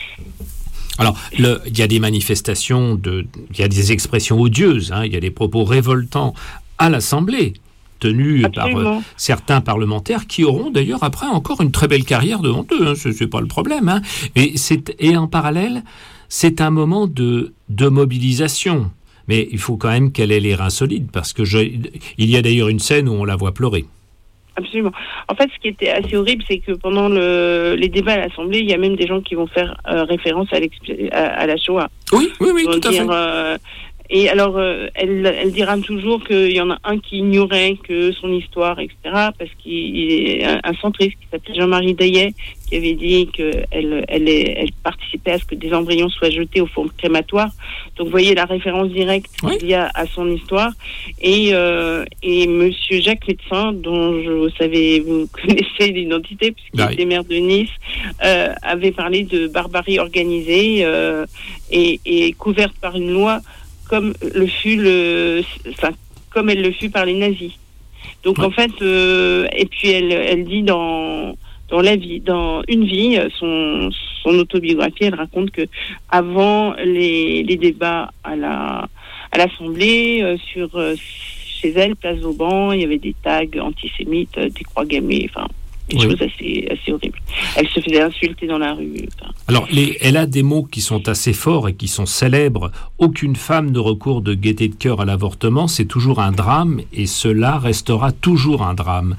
Alors, le, il y a des manifestations, de, il y a des expressions odieuses, hein, il y a des propos révoltants à l'Assemblée, tenus Absolument. par euh, certains parlementaires qui auront d'ailleurs après encore une très belle carrière devant eux, hein, ce n'est pas le problème. Hein. Et, c'est, et en parallèle, c'est un moment de, de mobilisation. Mais il faut quand même qu'elle ait les reins solides, parce que je, il y a d'ailleurs une scène où on la voit pleurer. Absolument. En fait, ce qui était assez horrible, c'est que pendant le, les débats à l'Assemblée, il y a même des gens qui vont faire euh, référence à, à, à la Shoah. Oui, oui, oui, tout dire, à fait. Euh, et alors, euh, elle, elle dira toujours qu'il y en a un qui ignorait que son histoire, et cetera, parce qu'il est un, un centriste qui s'appelait Jean-Marie Daillet, qui avait dit qu'elle elle, est, elle participait à ce que des embryons soient jetés au four crématoire. Donc, vous voyez la référence directe oui. qu'il y a à son histoire. Et, euh, et Monsieur Jacques Médecin, dont je, vous savez, vous connaissez l'identité, puisqu'il oui. était maire de Nice, euh, avait parlé de barbarie organisée euh, et, et couverte par une loi comme le fut le, enfin, comme elle le fut par les nazis. Donc ouais. en fait, euh, et puis elle, elle dit dans dans la vie, dans une vie, son son autobiographie, elle raconte que avant les les débats à la à l'Assemblée euh, sur euh, chez elle, place Vauban, il y avait des tags antisémites, des croix gammées, enfin. Des oui. choses assez, assez horribles. Elle se faisait insulter dans la rue. Enfin. Alors, les, elle a des mots qui sont assez forts et qui sont célèbres. Aucune femme ne recourt de gaieté de cœur à l'avortement, c'est toujours un drame et cela restera toujours un drame.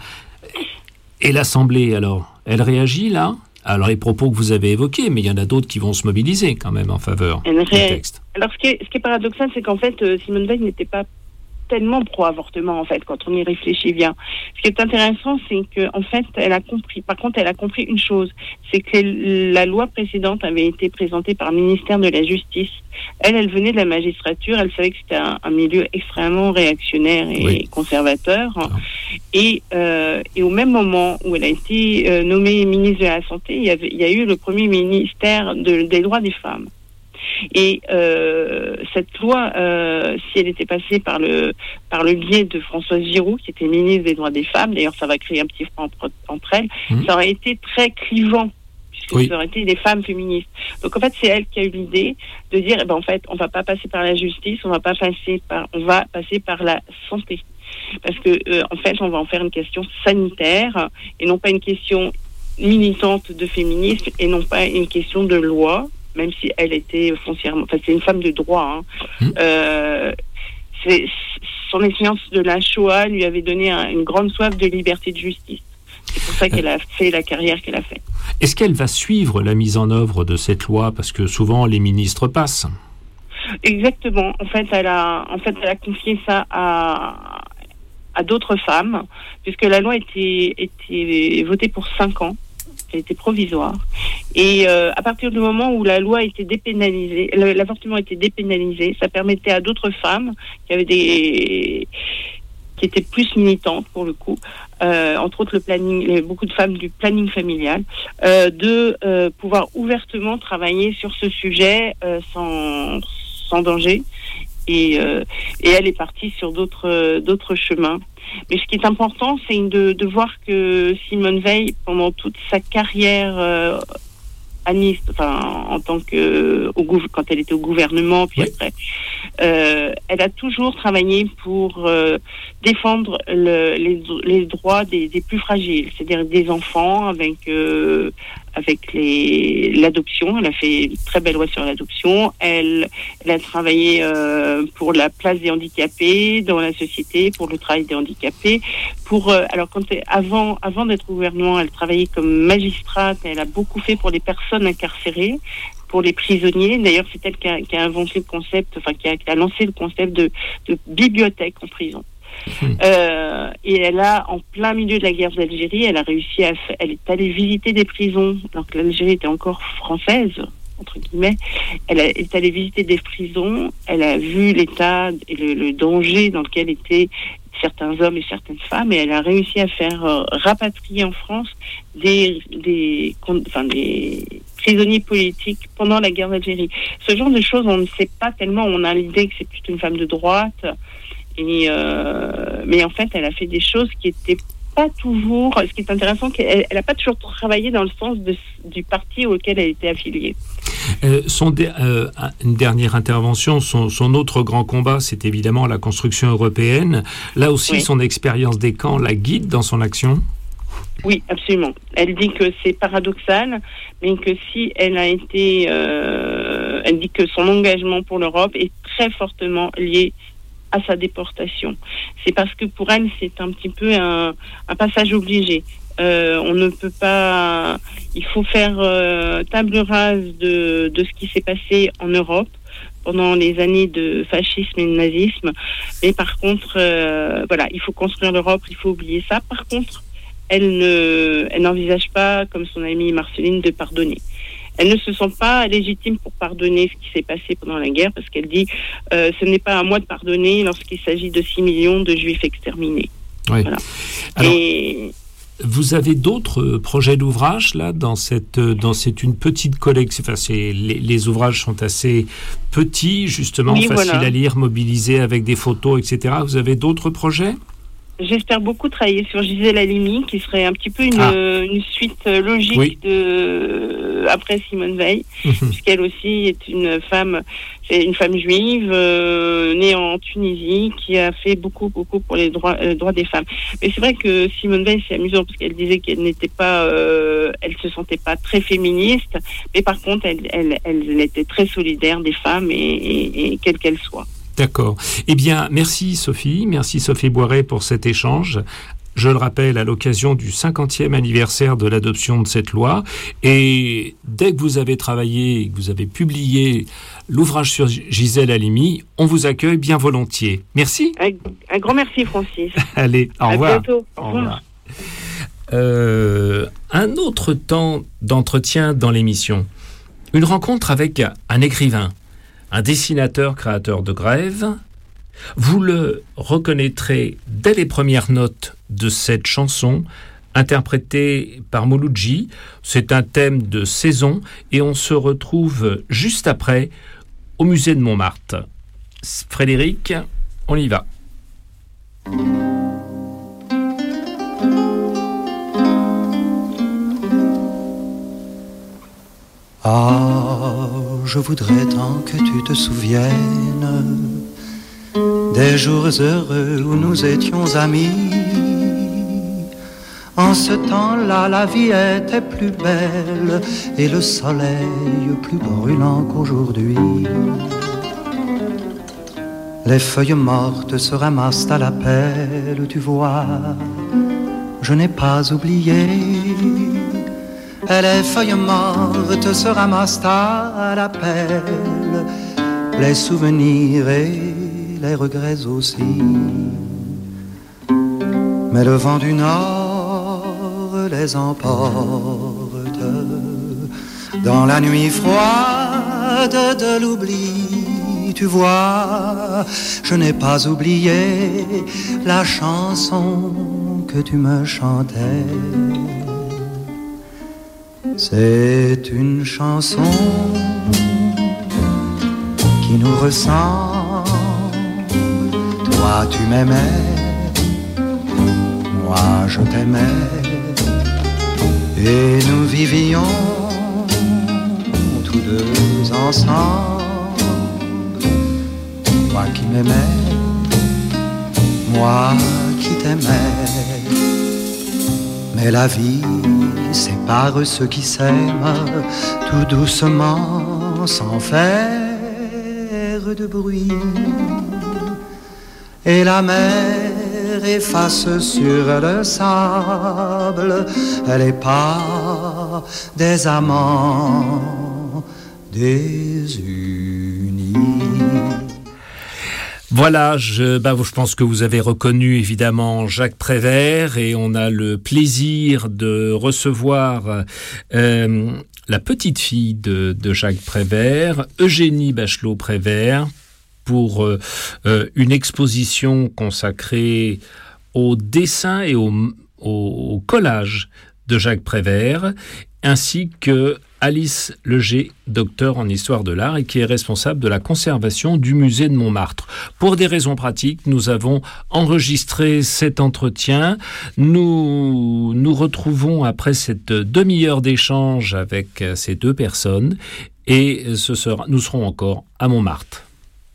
Et l'Assemblée, alors, elle réagit là ? Alors, les propos que vous avez évoqués, mais il y en a d'autres qui vont se mobiliser quand même en faveur elle du ré... texte. Alors, ce qui est, ce qui est paradoxal, c'est qu'en fait, euh, Simone Veil n'était pas tellement pro-avortement, en fait, quand on y réfléchit bien. Ce qui est intéressant, c'est qu'en fait, elle a compris, par contre, elle a compris une chose, c'est que la loi précédente avait été présentée par le ministère de la Justice. Elle, elle venait de la magistrature, elle savait que c'était un, un milieu extrêmement réactionnaire et oui. conservateur. Ah. Et, euh, et au même moment où elle a été euh, nommée ministre de la Santé, il y, avait, il y a eu le premier ministère de, des droits des femmes. Et euh, cette loi, euh, si elle était passée par le par le biais de Françoise Giroud, qui était ministre des droits des femmes, d'ailleurs ça va créer un petit froid entre, entre elles, mmh. ça aurait été très clivant, puisque oui. ça aurait été des femmes féministes. Donc en fait c'est elle qui a eu l'idée de dire, eh ben, en fait on va pas passer par la justice, on va pas passer par, on va passer par la santé, parce que euh, en fait on va en faire une question sanitaire et non pas une question militante de féminisme et non pas une question de loi. Même si elle était foncièrement... Enfin, c'est une femme de droit. Hein. Mmh. Euh, c'est, son expérience de la Shoah lui avait donné un, une grande soif de liberté de justice. C'est pour ça qu'elle a fait la carrière qu'elle a faite. Est-ce qu'elle va suivre la mise en œuvre de cette loi ? Parce que souvent, les ministres passent. Exactement. En fait, elle a, en fait, elle a confié ça à, à d'autres femmes, puisque la loi était, était votée pour cinq ans. Elle était provisoire. Et euh, à partir du moment où la loi était dépénalisée, l'avortement était dépénalisé, ça permettait à d'autres femmes qui avaient des, qui étaient plus militantes pour le coup, euh, entre autres le planning, les, beaucoup de femmes du planning familial, euh, de euh, pouvoir ouvertement travailler sur ce sujet euh, sans, sans danger. Et, euh, et elle est partie sur d'autres, euh, d'autres chemins. Mais ce qui est important, c'est de, de voir que Simone Veil, pendant toute sa carrière euh, à Nice, enfin, en tant que, au, quand elle était au gouvernement, puis oui. après, euh, elle a toujours travaillé pour euh, défendre le, les, les droits des, des plus fragiles, c'est-à-dire des enfants avec euh, avec les, l'adoption. Elle a fait une très belle loi sur l'adoption. Elle, elle a travaillé euh, pour la place des handicapés dans la société, pour le travail des handicapés. Pour euh, alors quand elle, avant avant d'être au gouvernement, elle travaillait comme magistrate. Elle a beaucoup fait pour les personnes incarcérées, pour les prisonniers. D'ailleurs, c'est elle qui a, qui a inventé le concept, enfin qui a, qui a lancé le concept de, de bibliothèque en prison. Mmh. Euh, et elle a, en plein milieu de la guerre d'Algérie, elle a réussi à, elle est allée visiter des prisons, alors que l'Algérie était encore française, entre guillemets. Elle a, est allée visiter des prisons, elle a vu l'état et le, le danger dans lequel étaient certains hommes et certaines femmes, et elle a réussi à faire euh, rapatrier en France des, des, enfin, des prisonniers politiques pendant la guerre d'Algérie. Ce genre de choses, on ne sait pas tellement, on a l'idée que c'est plutôt une femme de droite. Et euh, mais en fait, elle a fait des choses qui étaient pas toujours. Ce qui est intéressant, qu'elle n'a pas toujours travaillé dans le sens de, du parti auquel elle était affiliée. Euh, son de, euh, une dernière intervention, son, son autre grand combat, c'est évidemment la construction européenne. Là aussi, oui. Son expérience des camps la guide dans son action. Oui, absolument. Elle dit que c'est paradoxal, mais que si elle a été, euh, elle dit que son engagement pour l'Europe est très fortement lié à sa déportation. C'est parce que pour elle, c'est un petit peu un, un passage obligé. Euh, on ne peut pas... Il faut faire euh, table rase de, de ce qui s'est passé en Europe pendant les années de fascisme et de nazisme. Mais par contre, euh, voilà, il faut construire l'Europe, il faut oublier ça. Par contre, elle ne, elle n'envisage pas, comme son amie Marceline, de pardonner. Elle ne se sent pas légitime pour pardonner ce qui s'est passé pendant la guerre, parce qu'elle dit euh, ce n'est pas à moi de pardonner lorsqu'il s'agit de six millions de juifs exterminés. Oui. Voilà. Alors, et... vous avez d'autres projets d'ouvrages là dans cette dans cette une petite collection. Enfin, c'est les, les ouvrages sont assez petits, justement, oui, faciles voilà. à lire, mobilisés avec des photos, et cetera. Vous avez d'autres projets ? J'espère beaucoup travailler sur Gisèle Halimi, qui serait un petit peu une, ah. euh, une suite logique oui. de euh, après Simone Veil, mmh. puisqu'elle aussi est une femme, c'est une femme juive euh, née en Tunisie, qui a fait beaucoup beaucoup pour les droits, euh, droits des femmes. Mais c'est vrai que Simone Veil, c'est amusant parce qu'elle disait qu'elle n'était pas, euh, elle se sentait pas très féministe, mais par contre, elle, elle, elle, elle était très solidaire des femmes et, et, et quelles qu'elles soient. D'accord. Eh bien, merci Sophie, merci Sophie Boiret pour cet échange. Je le rappelle, à l'occasion du cinquantième anniversaire de l'adoption de cette loi. Et dès que vous avez travaillé et que vous avez publié l'ouvrage sur Gisèle Halimi, on vous accueille bien volontiers. Merci. Un, un grand merci, Francis. Allez, au revoir. À bientôt. Au revoir. Au revoir. Euh, un autre temps d'entretien dans l'émission. Une rencontre avec un écrivain, un dessinateur créateur de Grève. Vous le reconnaîtrez dès les premières notes de cette chanson, interprétée par Mouloudji. C'est un thème de saison et on se retrouve juste après au musée de Montmartre. Frédéric, on y va. Ah, je voudrais tant que tu te souviennes des jours heureux où nous étions amis. En ce temps-là, la vie était plus belle et le soleil plus brûlant qu'aujourd'hui. Les feuilles mortes se ramassent à la pelle, tu vois, je n'ai pas oublié. Et les feuilles mortes se ramassent à la pelle, les souvenirs et les regrets aussi. Mais le vent du nord les emporte dans la nuit froide de l'oubli. Tu vois, je n'ai pas oublié la chanson que tu me chantais. C'est une chanson qui nous ressemble Toi tu m'aimais, moi je t'aimais, et nous vivions tous deux ensemble. Toi qui m'aimais, moi qui t'aimais. Mais la vie sépare ceux qui s'aiment tout doucement, sans faire de bruit. Et la mer efface sur le sable les pas des amants désunis. Voilà, je, bah, je pense que vous avez reconnu évidemment Jacques Prévert et on a le plaisir de recevoir euh, la petite fille de, de Jacques Prévert, Eugénie Bachelot-Prévert, pour euh, euh, une exposition consacrée au dessin et au, au, au collage de Jacques Prévert, ainsi que Alice Leger, docteur en histoire de l'art et qui est responsable de la conservation du musée de Montmartre. Pour des raisons pratiques, nous avons enregistré cet entretien. Nous nous retrouvons après cette demi-heure d'échange avec ces deux personnes et ce sera, nous serons encore à Montmartre.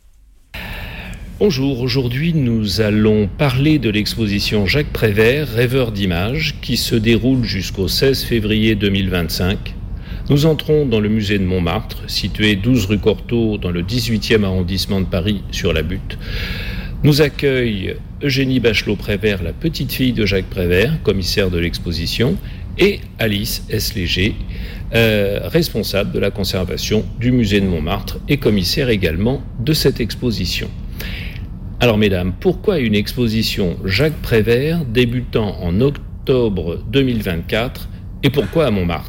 Bonjour, aujourd'hui nous allons parler de l'exposition Jacques Prévert, rêveur d'images, qui se déroule jusqu'au seize février deux mille vingt-cinq. Nous entrons dans le musée de Montmartre, situé douze rue Cortot, dans le dix-huitième arrondissement de Paris, sur la Butte. Nous accueille Eugénie Bachelot-Prévert, la petite fille de Jacques Prévert, commissaire de l'exposition, et Alice S. Léger, euh, responsable de la conservation du musée de Montmartre et commissaire également de cette exposition. Alors mesdames, pourquoi une exposition Jacques Prévert débutant en octobre deux mille vingt-quatre et pourquoi à Montmartre ?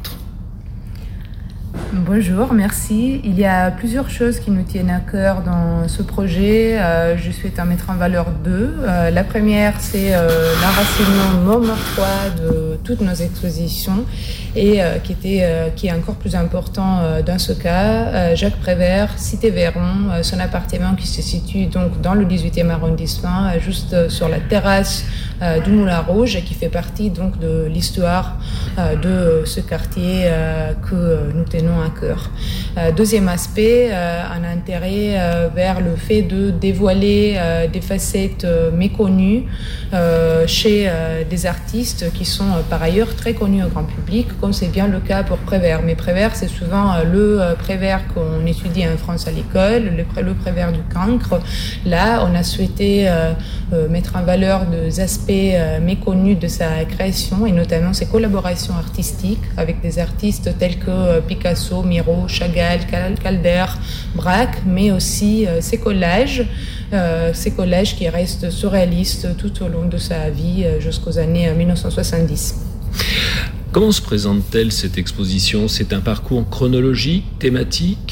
Bonjour, merci. Il y a plusieurs choses qui nous tiennent à cœur dans ce projet. Euh, je souhaite en mettre en valeur deux. Euh, la première, c'est euh, l'enracinement montmartrois de toutes nos expositions et euh, qui, était, euh, qui est encore plus important euh, dans ce cas. Euh, Jacques Prévert, Cité Véron, euh, son appartement qui se situe donc dans le dix-huitième arrondissement, euh, juste euh, sur la terrasse euh, du Moulin Rouge et qui fait partie donc de l'histoire euh, de ce quartier euh, que nous tenons à cœur. Euh, deuxième aspect, euh, un intérêt euh, vers le fait de dévoiler euh, des facettes euh, méconnues euh, chez euh, des artistes qui sont euh, par ailleurs très connus au grand public, comme c'est bien le cas pour Prévert. Mais Prévert, c'est souvent euh, le euh, Prévert qu'on étudie en France à l'école, le, le Prévert du cancre. Là, on a souhaité euh, euh, mettre en valeur des aspects euh, méconnus de sa création et notamment ses collaborations artistiques avec des artistes tels que euh, Picasso, Miro, Chagall, Calder, Braque, mais aussi euh, ses collages, euh, ces collages qui restent surréalistes tout au long de sa vie euh, jusqu'aux années mille neuf cent soixante-dix. Comment se présente-t-elle cette exposition ? C'est un parcours chronologique, thématique ?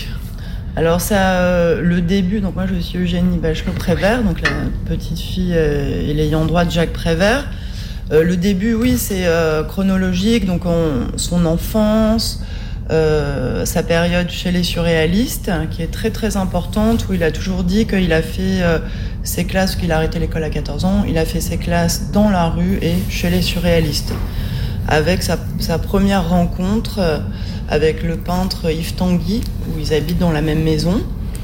Alors ça, euh, le début, donc moi je suis Eugénie Bachelot-Prévert, donc la petite fille euh, et l'ayant droit de Jacques Prévert. Euh, le début, oui, c'est euh, chronologique, donc on, son enfance, Euh, sa période chez les surréalistes, qui est très très importante, où il a toujours dit qu'il a fait euh, ses classes, qu'il a arrêté l'école à quatorze ans, il a fait ses classes dans la rue et chez les surréalistes, avec sa, sa première rencontre euh, avec le peintre Yves Tanguy, où ils habitent dans la même maison.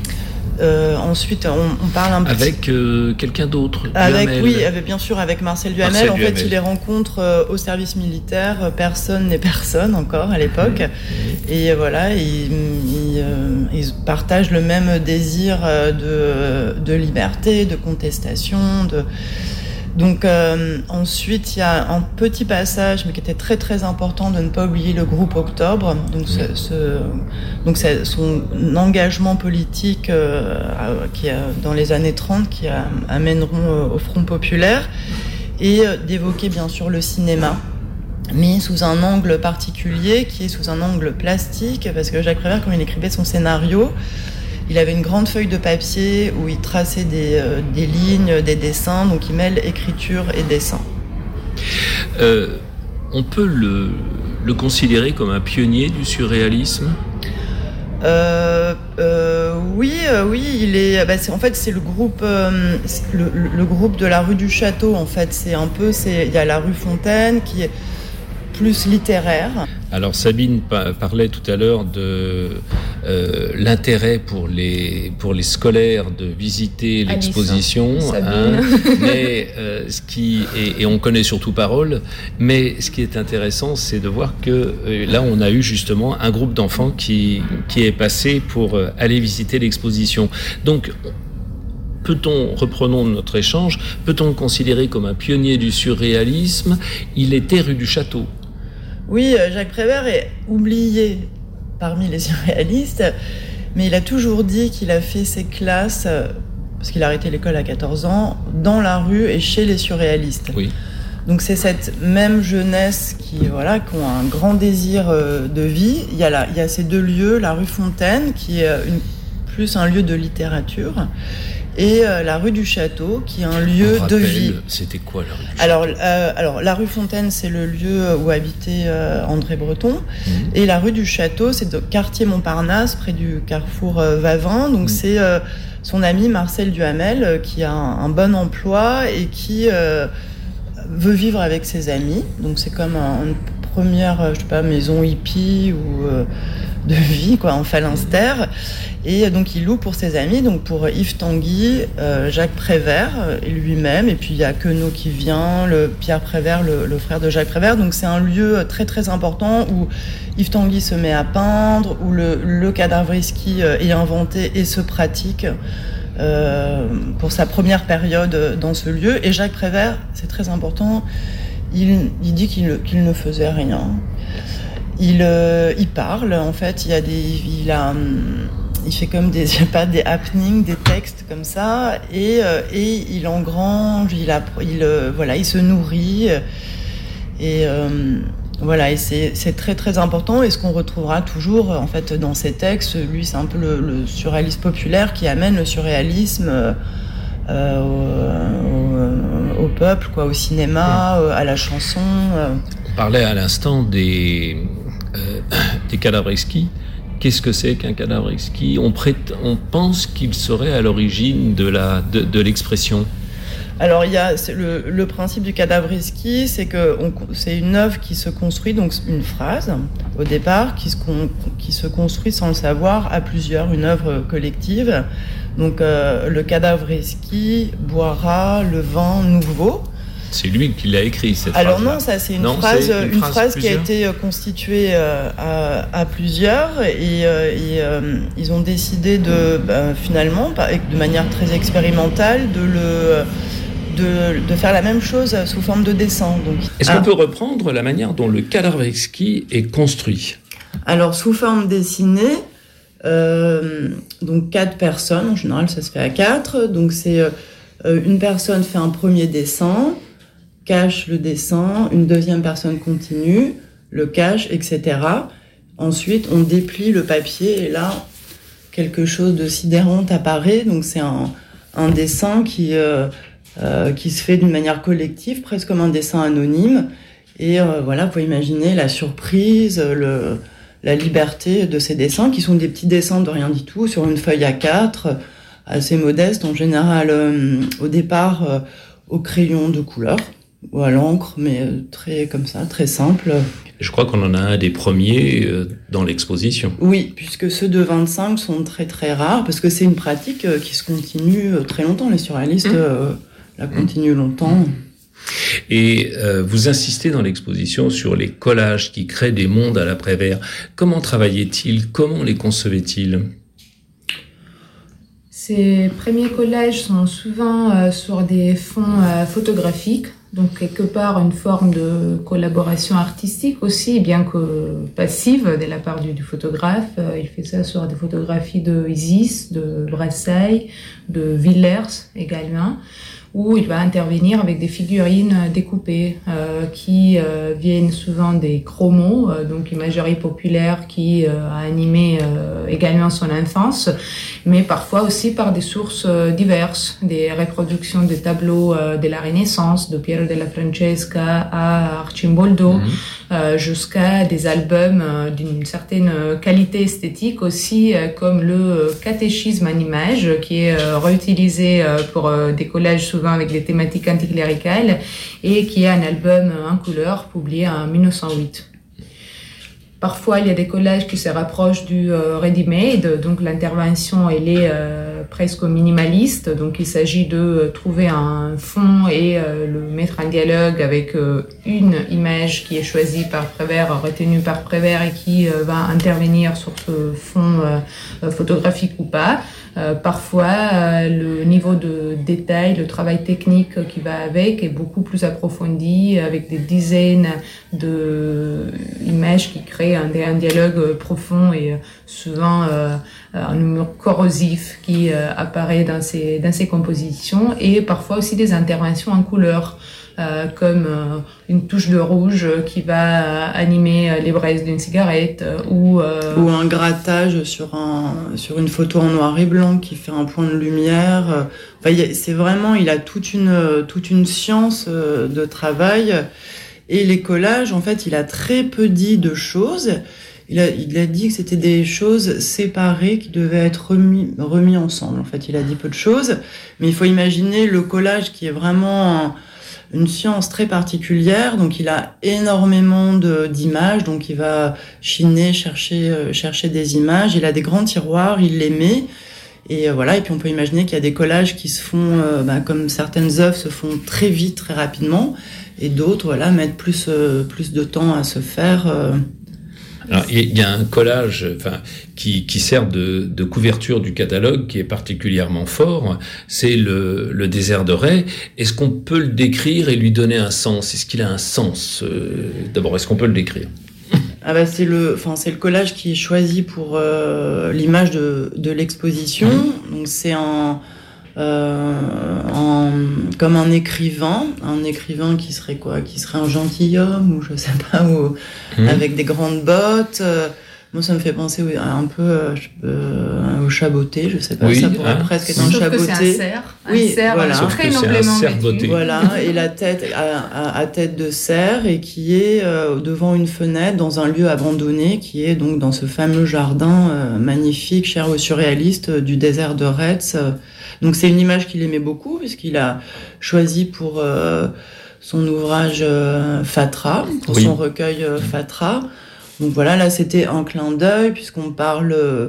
Euh, ensuite, on, on parle un petit... Avec euh, quelqu'un d'autre. Avec, Duhamel. oui, avec, bien sûr, avec Marcel Duhamel. Marcel en Duhamel. fait, il les rencontre euh, au service militaire. Personne n'est personne encore à l'époque. Mmh. Et voilà, ils, ils, euh, ils partagent le même désir de, de liberté, de contestation, de... Donc euh, ensuite il y a un petit passage, mais qui était très très important de ne pas oublier le groupe Octobre. Donc, ce, ce, donc c'est son engagement politique euh, qui a, dans les années trente qui a, amèneront au Front populaire et euh, d'évoquer bien sûr le cinéma, mais sous un angle particulier qui est sous un angle plastique, parce que Jacques Prévert, quand il écrivait son scénario, il avait une grande feuille de papier où il traçait des, euh, des lignes, des dessins, donc il mêle écriture et dessin. Euh, on peut le, le considérer comme un pionnier du surréalisme ? euh, euh, euh, oui, euh, oui, il est. Bah, c'est, en fait, c'est le groupe, euh, c'est le, le groupe de la rue du Château. En fait, c'est un peu, c'est. Il y a la rue Fontaine qui est plus littéraire. Alors Sabine pa- parlait tout à l'heure de euh, l'intérêt pour les pour les scolaires de visiter l'exposition, hein, mais euh, ce qui et, et on connaît surtout Parole, mais ce qui est intéressant, c'est de voir que euh, là on a eu justement un groupe d'enfants qui qui est passé pour euh, aller visiter l'exposition. Donc peut-on, reprenons notre échange, peut-on le considérer comme un pionnier du surréalisme? Il était rue du Château. Oui, Jacques Prévert est oublié parmi les surréalistes, mais il a toujours dit qu'il a fait ses classes, parce qu'il a arrêté l'école à quatorze ans, dans la rue et chez les surréalistes. Oui. Donc c'est cette même jeunesse qui, voilà, qui ont un grand désir de vie. Il y a, la, il y a ces deux lieux, la rue Fontaine, qui est une, plus un lieu de littérature, et euh, la rue du Château, qui est un lieu rappelle, de vie. C'était quoi la rue du Château? Alors, euh, alors, la rue Fontaine, c'est le lieu où habitait euh, André Breton. Mmh. Et la rue du Château, c'est le quartier Montparnasse, près du carrefour euh, Vavin. Donc, mmh. c'est euh, son ami Marcel Duhamel, euh, qui a un, un bon emploi et qui euh, veut vivre avec ses amis. Donc, c'est comme un, une première, je sais pas, maison hippie ou euh, de vie, quoi, en phalanstère. Et donc il loue pour ses amis, donc pour Yves Tanguy, euh, Jacques Prévert et lui-même, et puis il y a Queneau qui vient, le Pierre Prévert, le, le frère de Jacques Prévert. Donc c'est un lieu très très important où Yves Tanguy se met à peindre, où le, le cadavreski est inventé et se pratique euh, pour sa première période dans ce lieu. Et Jacques Prévert, c'est très important, il, il dit qu'il, qu'il ne faisait rien. Il, euh, il parle, en fait, il y a des, il a il fait comme des, je sais pas, des happenings, des textes comme ça, et, euh, et il engrange, il, a, il, euh, voilà, il se nourrit, et euh, voilà, et c'est, c'est très très important, et ce qu'on retrouvera toujours en fait dans ces textes, lui c'est un peu le, le surréalisme populaire qui amène le surréalisme euh, au, au, au peuple, quoi, au cinéma, euh, à la chanson. Euh. On parlait à l'instant des, euh, des cadavreski. Qu'est-ce que c'est qu'un cadavreski? On, prête, on pense qu'il serait à l'origine de, la, de, de l'expression. Alors, il y a le, le principe du cadavreski, c'est que on, c'est une œuvre qui se construit, donc une phrase, au départ, qui se, qui se construit sans le savoir, à plusieurs, une œuvre collective. Donc, euh, le cadavreski boira le vin nouveau. C'est lui qui l'a écrit, cette Alors phrase-là. non, ça c'est une non, phrase, c'est une une phrase, phrase qui a été constituée euh, à, à plusieurs, et, euh, et euh, ils ont décidé de, bah, finalement, de manière très expérimentale, de le, de, de faire la même chose sous forme de dessin. Donc, est-ce ah. qu'on peut reprendre la manière dont le cadavreski est construit? Alors sous forme dessinée, euh, donc quatre personnes, en général ça se fait à quatre, donc c'est euh, une personne fait un premier dessin, cache le dessin, une deuxième personne continue, le cache, et cetera. Ensuite, on déplie le papier et là, quelque chose de sidérant apparaît. Donc, c'est un, un dessin qui, euh, euh, qui se fait d'une manière collective, presque comme un dessin anonyme. Et euh, voilà, vous pouvez imaginer la surprise, le, la liberté de ces dessins, qui sont des petits dessins de rien du tout, sur une feuille A quatre, assez modeste, en général, euh, au départ, euh, au crayon de couleur, ou à l'encre, mais très comme ça, très simple. Je crois qu'on en a un des premiers euh, dans l'exposition. Oui, puisque ceux de vingt-cinq sont très très rares, parce que c'est une pratique euh, qui se continue euh, très longtemps. Les surréalistes mmh. euh, la continuent longtemps. Et euh, vous insistez dans l'exposition sur les collages qui créent des mondes à la Prévert. Comment travaillait-il? Comment les concevait-il? Ces premiers collages sont souvent euh, sur des fonds euh, photographiques, donc quelque part une forme de collaboration artistique aussi, bien que passive de la part du, du photographe. Euh, il fait ça sur des photographies de Isis, de Brassailles, de Villers également, où il va intervenir avec des figurines découpées euh, qui euh, viennent souvent des chromos, euh, donc imagerie populaire qui euh, a animé euh, également son enfance. mais parfois aussi par des sources diverses, des reproductions de tableaux de la Renaissance, de Piero della Francesca à Arcimboldo, mmh. euh, jusqu'à des albums euh, d'une certaine qualité esthétique aussi, euh, comme le Catéchisme en images, qui est euh, réutilisé euh, pour euh, des collages souvent avec des thématiques anticléricales, et qui est un album en couleur publié en mille neuf cent huit. Parfois, il y a des collages qui se rapprochent du euh, ready-made, donc l'intervention, elle est euh, presque minimaliste. Donc, il s'agit de trouver un fond et euh, le mettre en dialogue avec euh, une image qui est choisie par Prévert, retenue par Prévert, et qui euh, va intervenir sur ce fond euh, photographique ou pas. Euh, parfois, euh, le niveau de détail, le travail technique qui va avec est beaucoup plus approfondi, avec des dizaines d'images qui créent un, un dialogue profond et souvent euh, un humour corrosif qui euh, apparaît dans ces, dans ces compositions, et parfois aussi des interventions en couleur. Euh, comme euh, une touche de rouge qui va animer les braises d'une cigarette, euh, ou euh... ou un grattage sur un sur une photo en noir et blanc qui fait un point de lumière. Enfin, il y a, c'est vraiment, il a toute une toute une science euh, de travail. Et les collages, en fait, il a très peu dit de choses. Il a, il a dit que c'était des choses séparées qui devaient être remis, remis ensemble. En fait, il a dit peu de choses, mais il faut imaginer le collage qui est vraiment un, une science très particulière. Donc, il a énormément de, d'images. Donc, il va chiner, chercher, euh, chercher des images. Il a des grands tiroirs, il les met. Et euh, voilà. Et puis, on peut imaginer qu'il y a des collages qui se font, euh, bah, comme certaines œuvres se font très vite, très rapidement. Et d'autres, voilà, mettent plus, euh, plus de temps à se faire. Euh. Alors, il y a un collage, enfin, qui, qui sert de, de couverture du catalogue, qui est particulièrement fort. C'est le, le désert de Ré. Est-ce qu'on peut le décrire et lui donner un sens? Est-ce qu'il a un sens? euh, D'abord, est-ce qu'on peut le décrire? Ah bah c'est le, enfin c'est le collage qui est choisi pour euh, l'image de, de l'exposition. Mmh. Donc c'est un Euh, en, comme un écrivain, un écrivain qui serait quoi, qui serait un gentilhomme ou je sais pas, ou mmh. avec des grandes bottes. Euh, moi, ça me fait penser oui, un peu euh, euh, au chaboté, je sais pas, oui, ça pourrait hein. presque être un Sauf chaboté. Que c'est un cerf, un oui, cerf voilà. très noblement vêtu. Voilà, et la tête à, à, à tête de cerf et qui est euh, devant une fenêtre dans un lieu abandonné, qui est donc dans ce fameux jardin euh, magnifique, cher aux surréalistes euh, du désert de Retz. Euh, Donc c'est une image qu'il aimait beaucoup puisqu'il a choisi pour euh, son ouvrage euh, Fatra, pour oui. son recueil euh, Fatra. Donc voilà, là c'était un clin d'œil puisqu'on parle euh,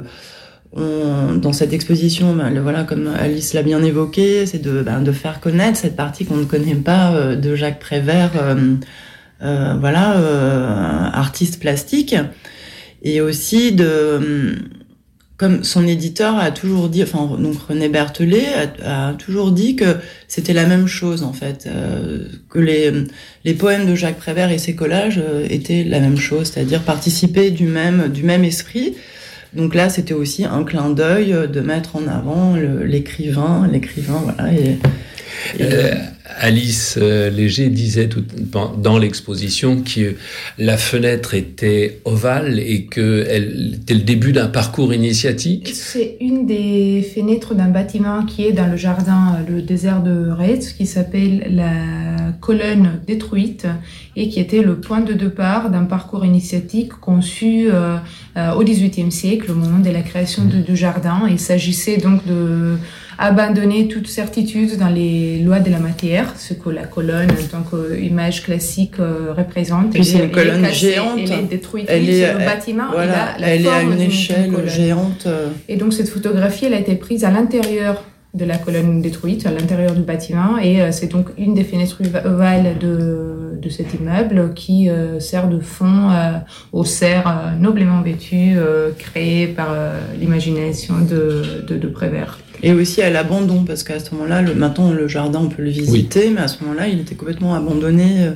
on, dans cette exposition, ben, le, voilà, comme Alice l'a bien évoqué, c'est de, ben, de faire connaître cette partie qu'on ne connaît pas euh, de Jacques Prévert, euh, euh, voilà, euh, artiste plastique, et aussi de comme son éditeur a toujours dit, enfin donc René Berthollet a, a toujours dit que c'était la même chose en fait, euh, que les les poèmes de Jacques Prévert et ses collages euh, étaient la même chose, c'est-à-dire participer du même du même esprit. Donc là, c'était aussi un clin d'œil de mettre en avant le, l'écrivain, l'écrivain, voilà. Et, et euh, Alice euh, Léger disait tout, dans l'exposition que la fenêtre était ovale et qu'elle était le début d'un parcours initiatique. C'est une des fenêtres d'un bâtiment qui est dans le jardin, le désert de Retz, qui s'appelle la colonne détruite et qui était le point de départ d'un parcours initiatique conçu euh, euh, au dix-huitième siècle, au moment de la création de, du jardin. Il s'agissait donc de abandonner toute certitude dans les lois de la matière, ce que la colonne en tant qu'image classique euh, représente. Puis c'est une colonne cassée, géante. Elle est détruite. Elle est, le bâtiment. Voilà, il a la elle forme est à une échelle géante. Et donc cette photographie, elle a été prise à l'intérieur de la colonne détruite, à l'intérieur du bâtiment, et euh, c'est donc une des fenêtres ovales de, de cet immeuble qui euh, sert de fond euh, au cerf euh, noblement vêtu euh, créé par euh, l'imagination de, de, de Prévert. Et aussi à l'abandon, parce qu'à ce moment-là, le, maintenant le jardin on peut le visiter, oui. mais à ce moment-là il était complètement abandonné.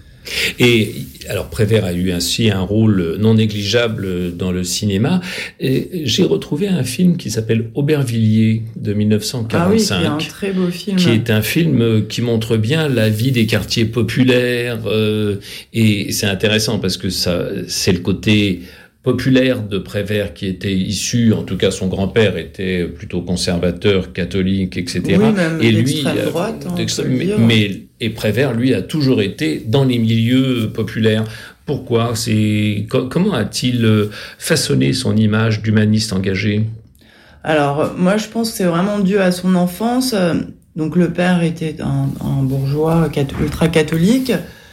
Et alors Prévert a eu ainsi un rôle non négligeable dans le cinéma. Et j'ai retrouvé un film qui s'appelle Aubervilliers de mille neuf cent quarante-cinq, ah oui, qui est un très beau film, qui est un film qui montre bien la vie des quartiers populaires. Euh, et c'est intéressant parce que ça, c'est le côté populaire de Prévert qui était issu, en tout cas son grand-père était plutôt conservateur, catholique, et cetera. Oui, même et lui, d'extrême droite, hein, mais, mais et Prévert, lui, a toujours été dans les milieux populaires. Pourquoi? C'est comment a-t-il façonné son image d'humaniste engagé? Alors, moi, je pense que c'est vraiment dû à son enfance. Donc, le père était un, un bourgeois ultra-catholique.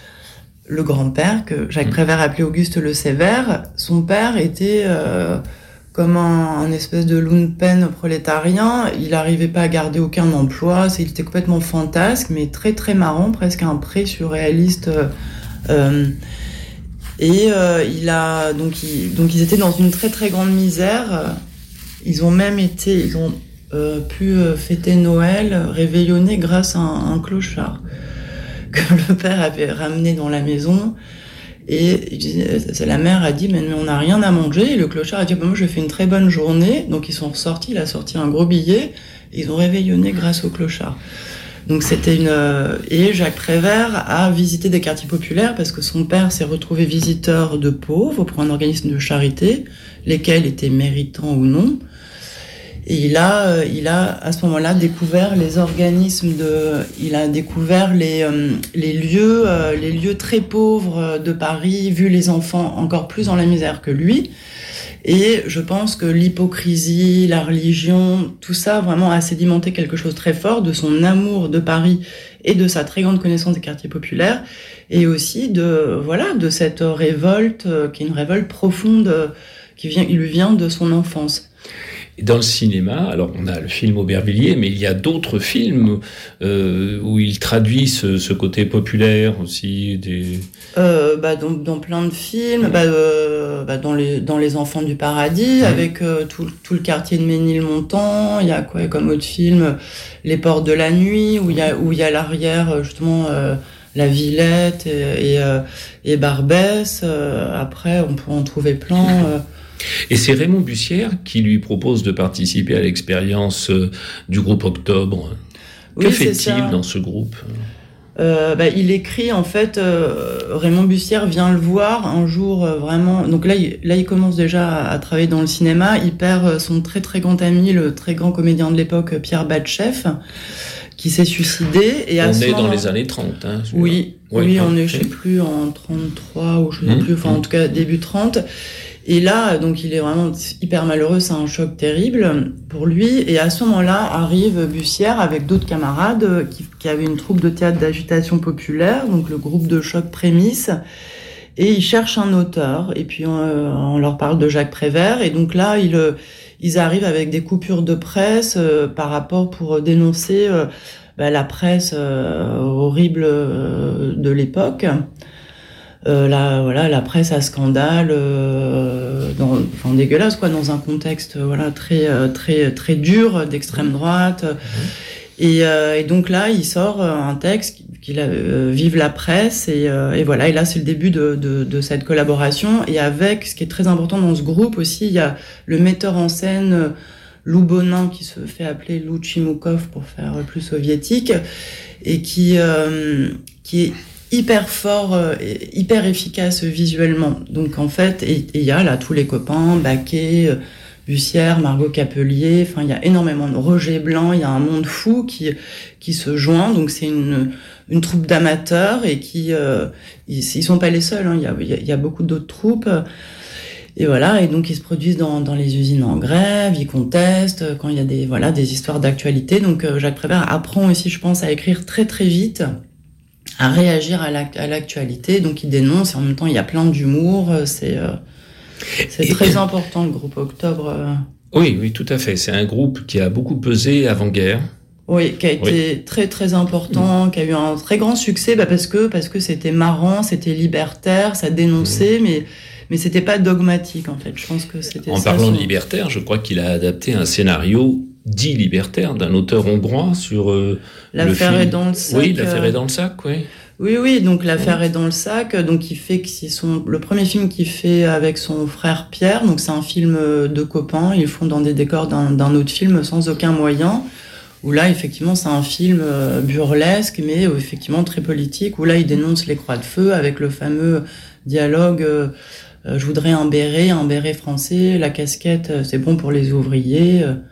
Le grand-père, que Jacques Prévert appelait Auguste Le Sévère, son père était euh, comme un, un espèce de lumpen prolétarien. Il n'arrivait pas à garder aucun emploi. Il était complètement fantasque, mais très, très marrant, presque un pré-surréaliste. Euh, et euh, il a, donc, il, donc, ils étaient dans une très, très grande misère. Ils ont même été, ils ont euh, pu fêter Noël, réveillonner grâce à un, un clochard que le père avait ramené dans la maison. Et il disait, la mère a dit, mais on n'a rien à manger. Et le clochard a dit, bah, moi je fais une très bonne journée. Donc ils sont ressortis, il a sorti un gros billet. Et ils ont réveillonné grâce au clochard. Donc c'était une... Et Jacques Prévert a visité des quartiers populaires parce que son père s'est retrouvé visiteur de pauvres pour un organisme de charité, lesquels étaient méritants ou non. Et il a, il a à ce moment-là découvert les organismes de, il a découvert les les lieux, les lieux très pauvres de Paris, vu les enfants encore plus dans la misère que lui. Et je pense que l'hypocrisie, la religion, tout ça vraiment a sédimenté quelque chose de très fort de son amour de Paris et de sa très grande connaissance des quartiers populaires, et aussi de voilà de cette révolte qui est une révolte profonde qui vient, il lui vient de son enfance. Dans le cinéma, alors on a le film Aubervilliers, mais il y a d'autres films euh, où il traduit ce, ce côté populaire aussi. Des... Euh, bah, dans, dans plein de films, bah, euh, bah, dans les dans les Enfants du Paradis, mmh. avec euh, tout tout le quartier de Ménilmontant. Il y a quoi comme autre film, Les Portes de la Nuit, où il y a où il y a l'arrière justement. Euh, La Villette et, et, euh, et Barbès. Euh, après, on peut en trouver plein. Euh. Et c'est Raymond Bussière qui lui propose de participer à l'expérience euh, du groupe Octobre. Que oui, fait-il dans ce groupe ? euh, bah, Il écrit, en fait, euh, Raymond Bussière vient le voir un jour euh, vraiment... Donc là il, là, il commence déjà à, à travailler dans le cinéma. Il perd son très très grand ami, le très grand comédien de l'époque, Pierre Batchef, qui s'est suicidé. Et on à ce est moment... dans les années trente. Hein, oui, oui, oui, on est, je sais plus, en trente-trois ou je sais mmh, plus, enfin mmh. en tout cas début trente. Et là, donc, il est vraiment hyper malheureux, c'est un choc terrible pour lui. Et à ce moment-là, arrive Bussière avec d'autres camarades qui, qui avaient une troupe de théâtre d'agitation populaire, donc le groupe de choc Prémisse. Et ils cherchent un auteur. Et puis, on, on leur parle de Jacques Prévert. Et donc là, ils, ils arrivent avec des coupures de presse euh, par rapport pour dénoncer euh, bah, la presse euh, horrible euh, de l'époque. Euh, la voilà la presse à scandale euh, dans, enfin dégueulasse quoi, dans un contexte voilà très très très dur d'extrême droite. Mmh. et, euh, et donc là il sort un texte qu'il a euh, Vive la presse et, euh, et voilà et là c'est le début de, de de cette collaboration. Et avec ce qui est très important dans ce groupe aussi, il y a le metteur en scène Lou Bonin, qui se fait appeler Lou Chimoukov pour faire plus soviétique, et qui euh, qui est hyper fort, euh, hyper efficace visuellement. Donc en fait, et il y a là tous les copains, Baquet, euh, Bussière, Margot Capelier, enfin il y a énormément de Roger Blanc, il y a un monde fou qui qui se joint. Donc c'est une une troupe d'amateurs et qui euh, ils, ils sont pas les seuls. Hein, il y a il y a beaucoup d'autres troupes. Et voilà, et donc ils se produisent dans dans les usines en grève, ils contestent quand il y a des voilà des histoires d'actualité. Donc euh, Jacques Prévert apprend aussi, je pense, à écrire très très vite, à réagir à, la, à l'actualité. Donc il dénonce et en même temps il y a plein d'humour. C'est euh, c'est et très important le groupe Octobre. Euh. Oui, oui, tout à fait. C'est un groupe qui a beaucoup pesé avant-guerre. Oui, qui a été oui. très très important, mmh. qui a eu un très grand succès, bah parce que parce que c'était marrant, c'était libertaire, ça dénonçait, mmh. mais mais c'était pas dogmatique en fait. Je pense que c'était. En ça, parlant son... de libertaire, je crois qu'il a adapté un scénario dit libertaire d'un auteur hongrois sur euh, l'affaire est dans le sac. Oui, l'affaire est dans le sac, oui. Oui, oui, donc l'affaire oui. est dans le sac. Donc il fait que c'est son le premier film qu'il fait avec son frère Pierre. Donc c'est un film de copains. Ils font dans des décors d'un, d'un autre film sans aucun moyen. Où là, effectivement, c'est un film burlesque, mais effectivement très politique. Où là, il dénonce les croix de feu avec le fameux dialogue euh, je voudrais un béret, un béret français, la casquette, euh, c'est bon pour les ouvriers. Euh,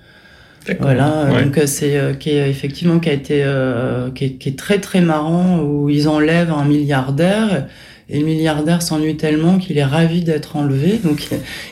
voilà, ouais. donc c'est euh, qui est effectivement qui a été euh, qui, est, qui est très très marrant où ils enlèvent un milliardaire. Et le milliardaire s'ennuie tellement qu'il est ravi d'être enlevé. Donc,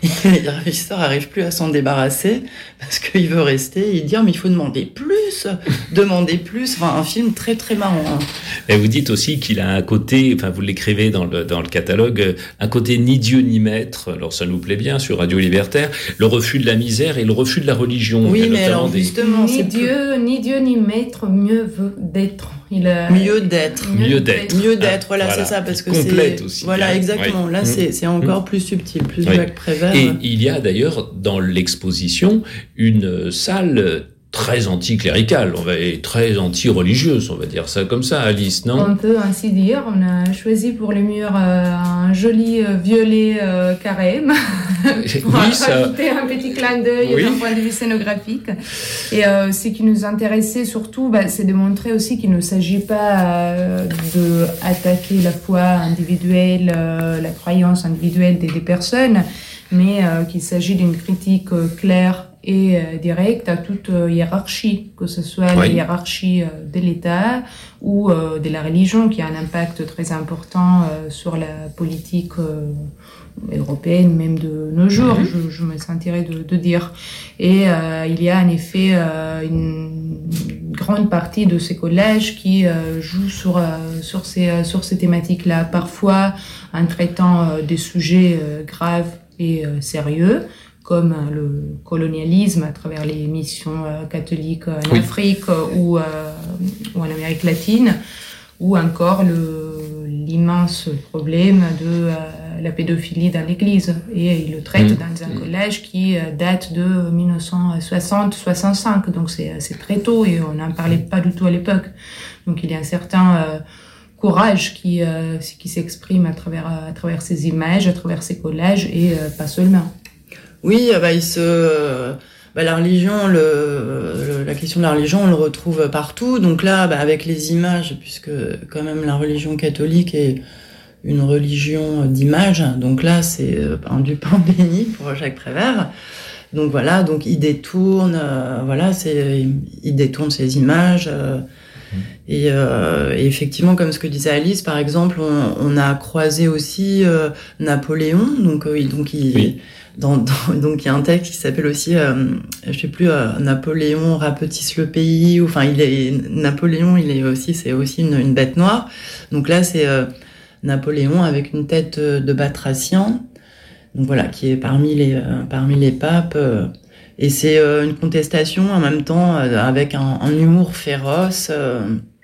le ravisseur n'arrive plus à s'en débarrasser parce qu'il veut rester. Il dit, oh, mais il faut demander plus, demander plus. Enfin, un film très, très marrant. Hein. Et vous dites aussi qu'il a un côté, enfin, vous l'écrivez dans le, dans le catalogue, un côté ni Dieu ni maître. Alors, ça nous plaît bien sur Radio Libertaire. Le refus de la misère et le refus de la religion. Oui, mais alors, des... justement, ni Dieu, plus... ni Dieu ni maître, mieux veut d'être. Il a... Mieux d'être. Mieux d'être. Mieux d'être, voilà, voilà, c'est ça, parce que complète c'est... aussi. Voilà, exactement. Oui. Là, c'est, c'est encore mmh. plus subtil, plus oui. Jacques Prévert. Et il y a d'ailleurs, dans l'exposition, une salle très anticléricale, on va, et très anti-religieuse, on va dire ça comme ça, Alice, non ? On peut ainsi dire. On a choisi pour les murs euh, un joli euh, violet euh, carême pour oui, ça... rajouter un petit clin d'œil oui. d'un point de vue scénographique. Et euh, ce qui nous intéressait surtout, bah, c'est de montrer aussi qu'il ne s'agit pas euh, de attaquer la foi individuelle, euh, la croyance individuelle des, des personnes, mais euh, qu'il s'agit d'une critique euh, claire et euh, directe à toute euh, hiérarchie, que ce soit oui. la hiérarchie euh, de l'État ou euh, de la religion, qui a un impact très important euh, sur la politique euh, européenne, même de nos jours, mm-hmm. je, je me sentirais de, de dire. Et euh, il y a en effet euh, une grande partie de ces collages qui euh, jouent sur, euh, sur, ces, euh, sur ces thématiques-là, parfois en traitant euh, des sujets euh, graves et euh, sérieux, comme euh, le colonialisme à travers les missions euh, catholiques en oui. Afrique euh, ou, euh, ou en Amérique latine, ou encore le, l'immense problème de euh, la pédophilie dans l'Église. Et il le traite mmh. dans un collage qui euh, date de dix-neuf cent soixante soixante-cinq, donc c'est, c'est très tôt et on n'en parlait pas du tout à l'époque. Donc il y a un certain euh, courage qui, euh, qui s'exprime à travers, à travers ces images, à travers ces collages et euh, pas seulement. Oui, bah, il se, bah, la religion, le, le, la question de la religion, on le retrouve partout. Donc là, bah, avec les images, puisque quand même la religion catholique est une religion d'images, donc là, c'est un du pain béni pour Jacques Prévert. Donc voilà, donc il détourne, euh, voilà, c'est, il détourne ces images. Euh, et, euh, et effectivement, comme ce que disait Alice, par exemple, on, on a croisé aussi euh, Napoléon, donc euh, donc il oui. Dans, dans, donc il y a un texte qui s'appelle aussi, euh, je sais plus, euh, Napoléon rapetisse le pays. Ou, enfin, il est Napoléon, il est aussi, c'est aussi une, une bête noire. Donc là, c'est euh, Napoléon avec une tête de batracien. Donc voilà, qui est parmi les euh, parmi les papes. Euh, et c'est euh, une contestation en même temps euh, avec un, un humour féroce euh,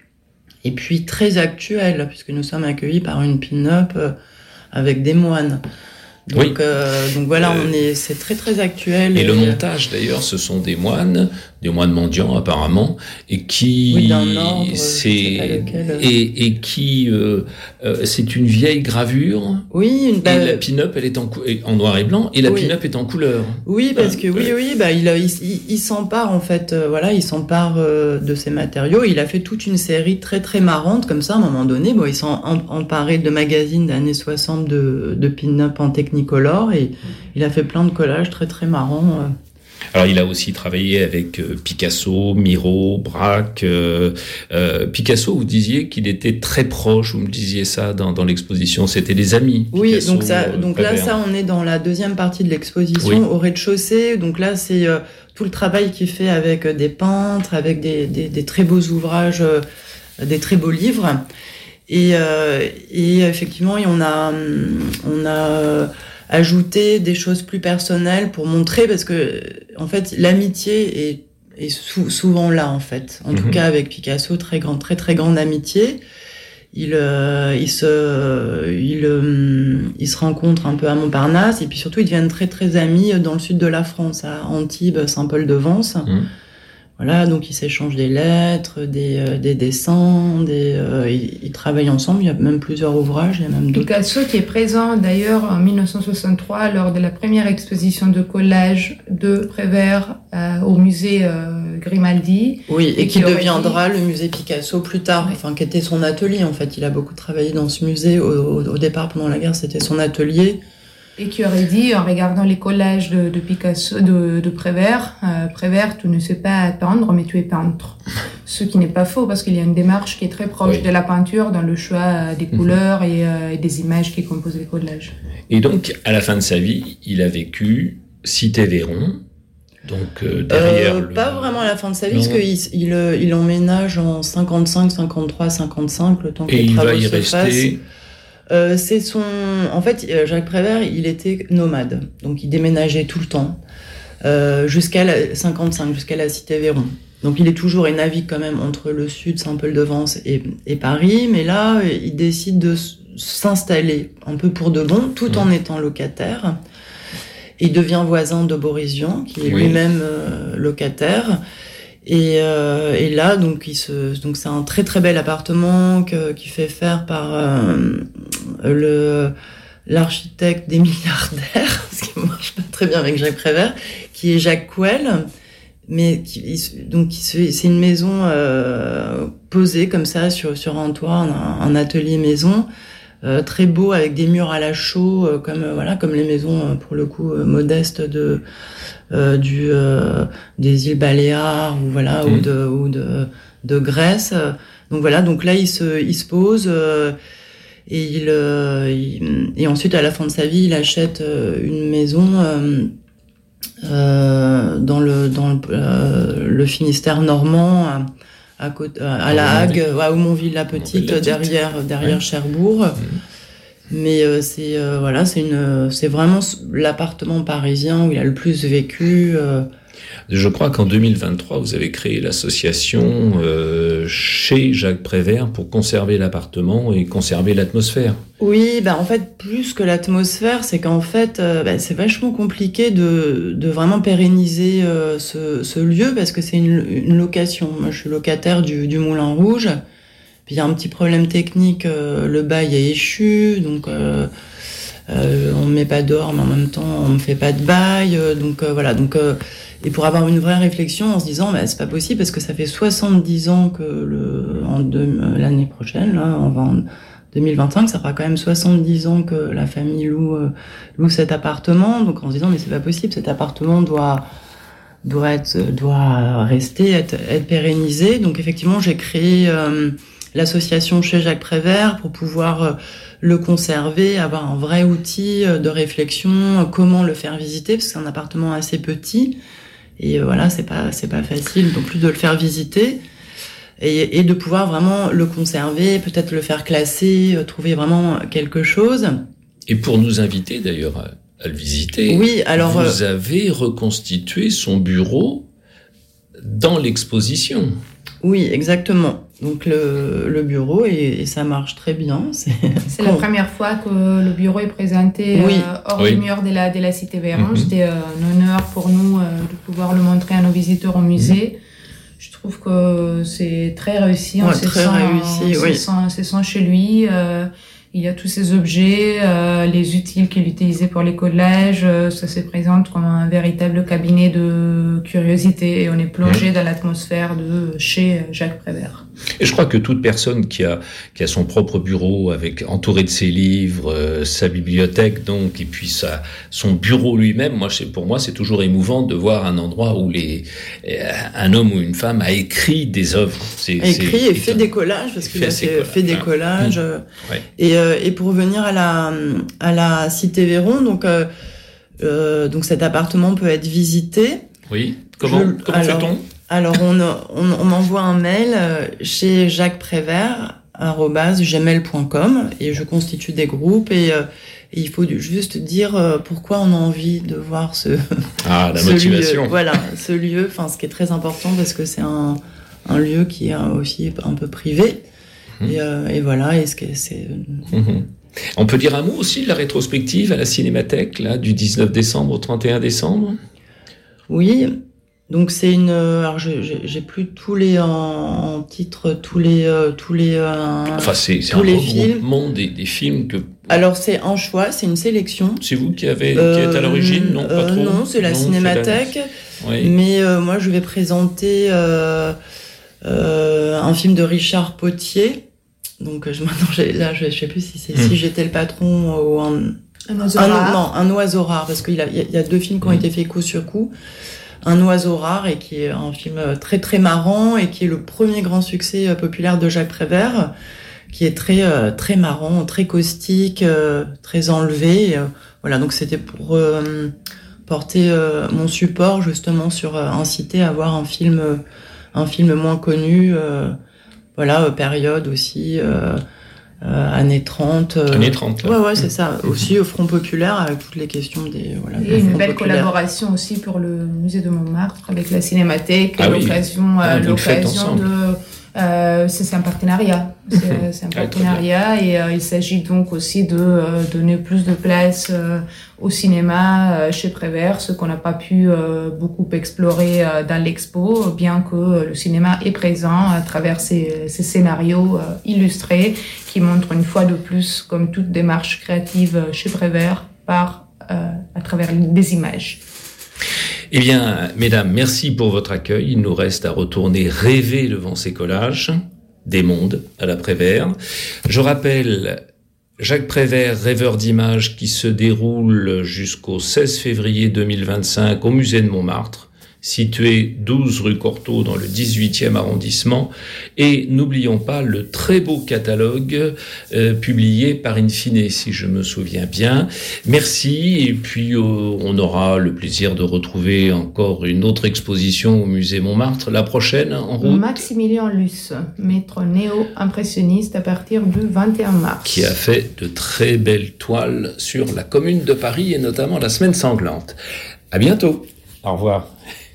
et puis très actuel, puisque nous sommes accueillis par une pin-up euh, avec des moines. Donc, oui. euh, donc voilà, on est, c'est très très actuel. Et, et le montage d'ailleurs, ce sont des moines, des moines mendiants apparemment, et qui, oui, d'un ordre, c'est lequel... et, et qui, euh, euh, c'est une vieille gravure. Oui, une bah, et la pin-up, elle est en, cou- en noir et blanc, et la oui. pin-up est en couleur. Oui, parce que oui, oui, bah il, il, il, il s'empare en fait, euh, voilà, il s'empare euh, de ces matériaux. Il a fait toute une série très très marrante comme ça. À un moment donné, bon, il s'est emparé de magazines des années soixante de, de pin-up en technique. Nicolore, et il a fait plein de collages très très marrants. Alors il a aussi travaillé avec euh, Picasso, Miro, Braque. Euh, euh, Picasso, vous disiez qu'il était très proche, vous me disiez ça dans, dans l'exposition, c'était des amis. Oui, Picasso, donc, ça, donc là ça on est dans la deuxième partie de l'exposition, oui. au rez-de-chaussée, donc là c'est euh, tout le travail qu'il fait avec des peintres, avec des, des, des très beaux ouvrages, euh, des très beaux livres. Et, euh, et effectivement, on a, on a ajouté des choses plus personnelles pour montrer, parce que en fait, l'amitié est, est sou, souvent là en fait. En mm-hmm. tout cas, avec Picasso, très grande, très très grande amitié. Il, euh, il se, il, euh, il se rencontre un peu à Montparnasse, et puis surtout, ils deviennent très très amis dans le sud de la France, à Antibes, Saint-Paul-de-Vence. Mm. Voilà, donc ils s'échangent des lettres, des, euh, des dessins, des, euh, ils, ils travaillent ensemble, il y a même plusieurs ouvrages, il y a même d'autres. Picasso qui est présent d'ailleurs en dix-neuf cent soixante-trois lors de la première exposition de collage de Prévert euh, au musée euh, Grimaldi. Oui, et, et qui, qui deviendra dit... le musée Picasso plus tard, oui. enfin qui était son atelier en fait. Il a beaucoup travaillé dans ce musée, au, au, au départ pendant la guerre c'était son atelier. Et qui aurait dit, en regardant les collages de, de Picasso, de, de Prévert, euh, Prévert, tu ne sais pas peindre, mais tu es peintre. Ce qui n'est pas faux, parce qu'il y a une démarche qui est très proche oui. de la peinture dans le choix des couleurs mmh. et, euh, et des images qui composent les collages. Et donc, à la fin de sa vie, il a vécu Cité Véron. Donc, euh, derrière. Euh, le... Pas vraiment à la fin de sa vie, non. parce qu'il il, il emménage en cinquante-cinq, cinquante-trois, cinquante-cinq, le temps que et les travaux se fassent. Et il va y rester. Euh, c'est son. En fait, Jacques Prévert, il était nomade, donc il déménageait tout le temps, euh, jusqu'à la cinquante-cinq, jusqu'à la Cité Véron. Donc il est toujours, il navigue quand même entre le sud, Saint-Paul-de-Vence et, et Paris, mais là, il décide de s'installer un peu pour de bon, tout mmh. en étant locataire. Il devient voisin de Boris Vian, qui est oui. lui-même euh, locataire. Et, euh, et là, donc, il se, donc c'est un très très bel appartement que, qui fait faire par euh, le l'architecte des milliardaires, ce qui marche pas très bien avec Jacques Prévert, qui est Jacques Couel. Mais qui, il, donc il, c'est une maison euh, posée comme ça sur sur un toit, un, un atelier maison. Euh, très beau avec des murs à la chaux euh, comme euh, voilà comme les maisons euh, pour le coup euh, modestes de euh, du euh, des îles Baléares ou voilà mmh. ou de ou de de Grèce. Donc voilà, donc là il se il se pose euh, et il, euh, il et ensuite à la fin de sa vie il achète euh, une maison euh, euh, dans le dans le, euh, le Finistère normand. À, à côté à la Hague, à Aumonville-la-Petite, derrière derrière ouais. Cherbourg. Mmh. Mais euh, c'est euh, voilà, c'est une c'est vraiment l'appartement parisien où il a le plus vécu. Euh... Je crois qu'en deux mille vingt-trois, vous avez créé l'association euh, chez Jacques Prévert pour conserver l'appartement et conserver l'atmosphère. Oui, bah en fait, plus que l'atmosphère, c'est qu'en fait, euh, bah, c'est vachement compliqué de, de vraiment pérenniser euh, ce, ce lieu parce que c'est une, une location. Moi, je suis locataire du, du Moulin Rouge. Puis il y a un petit problème technique, euh, le bail est échu, donc euh, euh, on me met pas dehors, mais en même temps, on me fait pas de bail. Euh, donc euh, voilà, donc... Euh, Et pour avoir une vraie réflexion en se disant, bah, c'est pas possible parce que ça fait soixante-dix ans que le, en deux, l'année prochaine, là, en deux mille vingt-cinq, ça fera quand même soixante-dix ans que la famille loue, euh, loue cet appartement. Donc en se disant, mais c'est pas possible, cet appartement doit, doit être, doit rester, être, être pérennisé. Donc effectivement, j'ai créé euh, l'association chez Jacques Prévert pour pouvoir euh, le conserver, avoir un vrai outil de réflexion, comment le faire visiter, parce que c'est un appartement assez petit. Et voilà, c'est pas c'est pas facile non plus de le faire visiter et, et de pouvoir vraiment le conserver, peut-être le faire classer, trouver vraiment quelque chose. Et pour nous inviter d'ailleurs à, à le visiter, oui, alors vous euh, avez reconstitué son bureau dans l'exposition. Oui, exactement. Donc le, le bureau, et, et ça marche très bien. C'est, c'est la première fois que le bureau est présenté oui. euh, hors oui. des murs de la, de la Cité Véron. Mm-hmm. C'était euh, un honneur pour nous euh, de pouvoir le montrer à nos visiteurs au musée. Mm-hmm. Je trouve que c'est très réussi. Ouais, on se très sent, réussi, on oui. se sent, on se sent chez lui. Euh, il y a tous ces objets, euh, les utiles qu'il utilisait pour les collages. Euh, ça se présente comme un véritable cabinet de curiosité et on est plongé mmh. dans l'atmosphère de chez Jacques Prévert. Et je crois que toute personne qui a qui a son propre bureau avec entouré de ses livres, euh, sa bibliothèque donc et puis sa son bureau lui-même, moi c'est pour moi c'est toujours émouvant de voir un endroit où les euh, un homme ou une femme a écrit des œuvres. C'est, a écrit c'est, et fait des collages parce qu'il a fait, fait des collages. Mmh. Ouais. Et euh, et pour revenir à la à la Cité Véron, donc euh, euh, donc cet appartement peut être visité. Oui. Comment Je, comment alors, fait-on? Alors on, on on m'envoie un mail chez Jacques Prévert arobase gmail point com et je constitue des groupes et, euh, et il faut juste dire euh, pourquoi on a envie de voir ce ah la ce motivation lieu, voilà ce lieu, enfin ce qui est très important parce que c'est un un lieu qui est aussi un peu privé. Mmh. Et, euh, et voilà, et ce que c'est. Mmh. On peut dire un mot aussi de la rétrospective à la Cinémathèque, là, du dix-neuf décembre au trente et un décembre. Oui, donc c'est une. Alors je, j'ai, j'ai plus tous les en, en titre, tous les euh, tous les. Euh, enfin, c'est, c'est tous un les regroupement des, des films que. Alors c'est un choix, c'est une sélection. C'est vous qui avez euh, qui êtes à l'origine, non pas euh, trop. Non, c'est la non, Cinémathèque. C'est la... Oui. Mais euh, moi, je vais présenter. Euh, Euh, un film de Richard Potier. Donc je, maintenant, j'ai, là, je, je sais plus si c'est mmh. Si j'étais le patron ou un, Un oiseau un, rare. Non, un oiseau rare, parce qu'il y a, il y a deux films qui ont mmh. été faits coup sur coup. Un oiseau rare, et qui est un film très très marrant, et qui est le premier grand succès populaire de Jacques Prévert, qui est très très marrant, très caustique, très enlevé. Voilà, donc c'était pour euh, porter euh, mon support justement sur euh, inciter à voir un film, euh, un film moins connu. Euh, voilà, euh, période aussi. Euh, Euh, années trente. Euh... Années trente. Là. Ouais, ouais, c'est ça. Mmh. Aussi au Front Populaire, avec toutes les questions des. Voilà, et une belle populaire. Collaboration aussi pour le musée de Montmartre avec la Cinémathèque. Ah l'occasion, oui. ah, euh, l'occasion de. Euh, c'est, c'est un partenariat. C'est, c'est un partenariat et euh, il s'agit donc aussi de euh, donner plus de place euh, au cinéma euh, chez Prévert, ce qu'on n'a pas pu euh, beaucoup explorer euh, dans l'expo, bien que euh, le cinéma est présent à travers ces, ces scénarios euh, illustrés qui montrent une fois de plus, comme toute démarche créative chez Prévert, par euh, à travers des images. Eh bien, mesdames, merci pour votre accueil. Il nous reste à retourner rêver devant ces collages des mondes à la Prévert. Je rappelle Jacques Prévert, rêveur d'images, qui se déroule jusqu'au seize février deux mille vingt-cinq au musée de Montmartre, situé douze rue Cortot dans le dix-huitième arrondissement. Et n'oublions pas le très beau catalogue euh, publié par Infine, si je me souviens bien. Merci, et puis euh, on aura le plaisir de retrouver encore une autre exposition au musée Montmartre, la prochaine en route. Maximilien Luce, maître néo-impressionniste à partir du vingt et un mars. Qui a fait de très belles toiles sur la Commune de Paris et notamment la Semaine sanglante. À bientôt. Au revoir.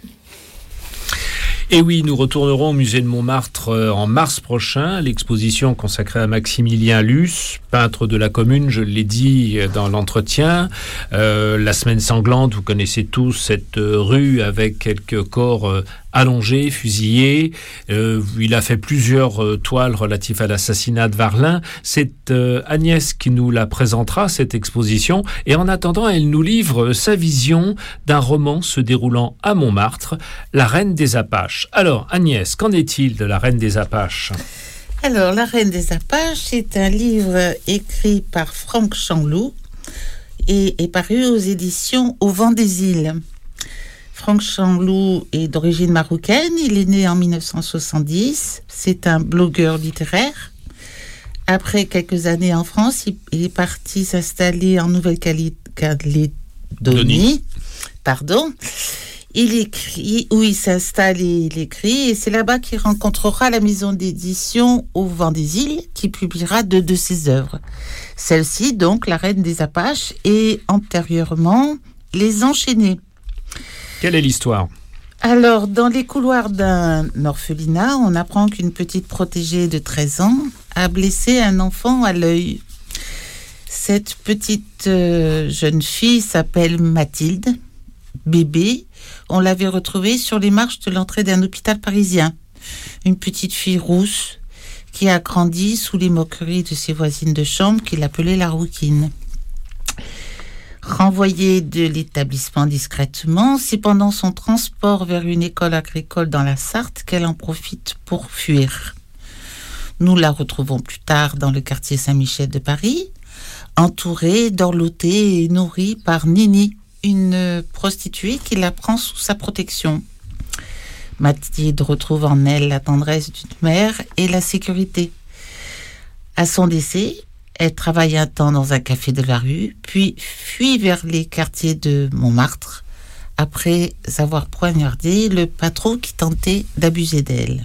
Et oui, nous retournerons au musée de Montmartre en mars prochain. L'exposition consacrée à Maximilien Luce, peintre de la Commune, je l'ai dit dans l'entretien. Euh, la Semaine sanglante, vous connaissez tous cette rue avec quelques corps allongé, fusillé. Euh, il a fait plusieurs euh, toiles relatives à l'assassinat de Varlin. C'est euh, Agnès qui nous la présentera, cette exposition. Et en attendant, elle nous livre sa vision d'un roman se déroulant à Montmartre, La Reine des Apaches. Alors, Agnès, qu'en est-il de La Reine des Apaches ? Alors, La Reine des Apaches est un livre écrit par Franck Chanloup et est paru aux éditions Au Vent des Îles. Franck Chanloup est d'origine marocaine, il est né en dix-neuf cent soixante-dix, c'est un blogueur littéraire. Après quelques années en France, il est parti s'installer en Nouvelle-Calédonie, Doni. pardon. Il écrit, où il s'installe et il écrit, et c'est là-bas qu'il rencontrera la maison d'édition Au Vent des Îles, qui publiera deux de ses œuvres. Celle-ci, donc, La Reine des Apaches, et antérieurement, Les Enchaînés. Quelle est l'histoire ? Alors, dans les couloirs d'un orphelinat, on apprend qu'une petite protégée de treize ans a blessé un enfant à l'œil. Cette petite euh, jeune fille s'appelle Mathilde. Bébé, on l'avait retrouvée sur les marches de l'entrée d'un hôpital parisien. Une petite fille rousse qui a grandi sous les moqueries de ses voisines de chambre qui l'appelaient la rouquine. Renvoyée de l'établissement discrètement, c'est pendant son transport vers une école agricole dans la Sarthe qu'elle en profite pour fuir. Nous la retrouvons plus tard dans le quartier Saint-Michel de Paris, entourée, dorlotée et nourrie par Nini, une prostituée qui la prend sous sa protection. Mathilde retrouve en elle la tendresse d'une mère et la sécurité. À son décès, elle travaille un temps dans un café de la rue, puis fuit vers les quartiers de Montmartre, après avoir poignardé le patron qui tentait d'abuser d'elle.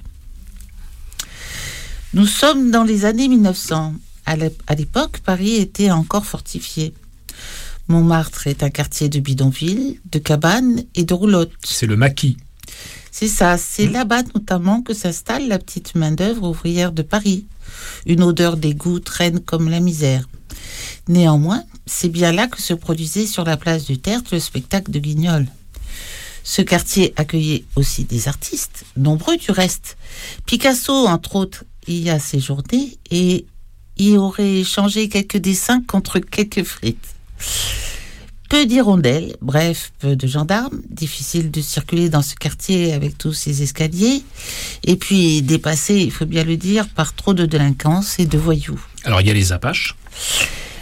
Nous sommes dans les années mille neuf cents. À l'époque, Paris était encore fortifié. Montmartre est un quartier de bidonvilles, de cabanes et de roulottes. C'est le maquis. C'est ça, c'est mmh. là-bas notamment que s'installe la petite main-d'œuvre ouvrière de Paris. Une odeur d'égout traîne comme la misère. Néanmoins, c'est bien là que se produisait sur la place du Tertre le spectacle de Guignol. Ce quartier accueillait aussi des artistes, nombreux du reste. Picasso, entre autres, y a séjourné et y aurait échangé quelques dessins contre quelques frites. Peu d'hirondelles, bref, peu de gendarmes, difficile de circuler dans ce quartier avec tous ces escaliers, et puis dépassé, il faut bien le dire, par trop de délinquance et de voyous. Alors il y a les Apaches.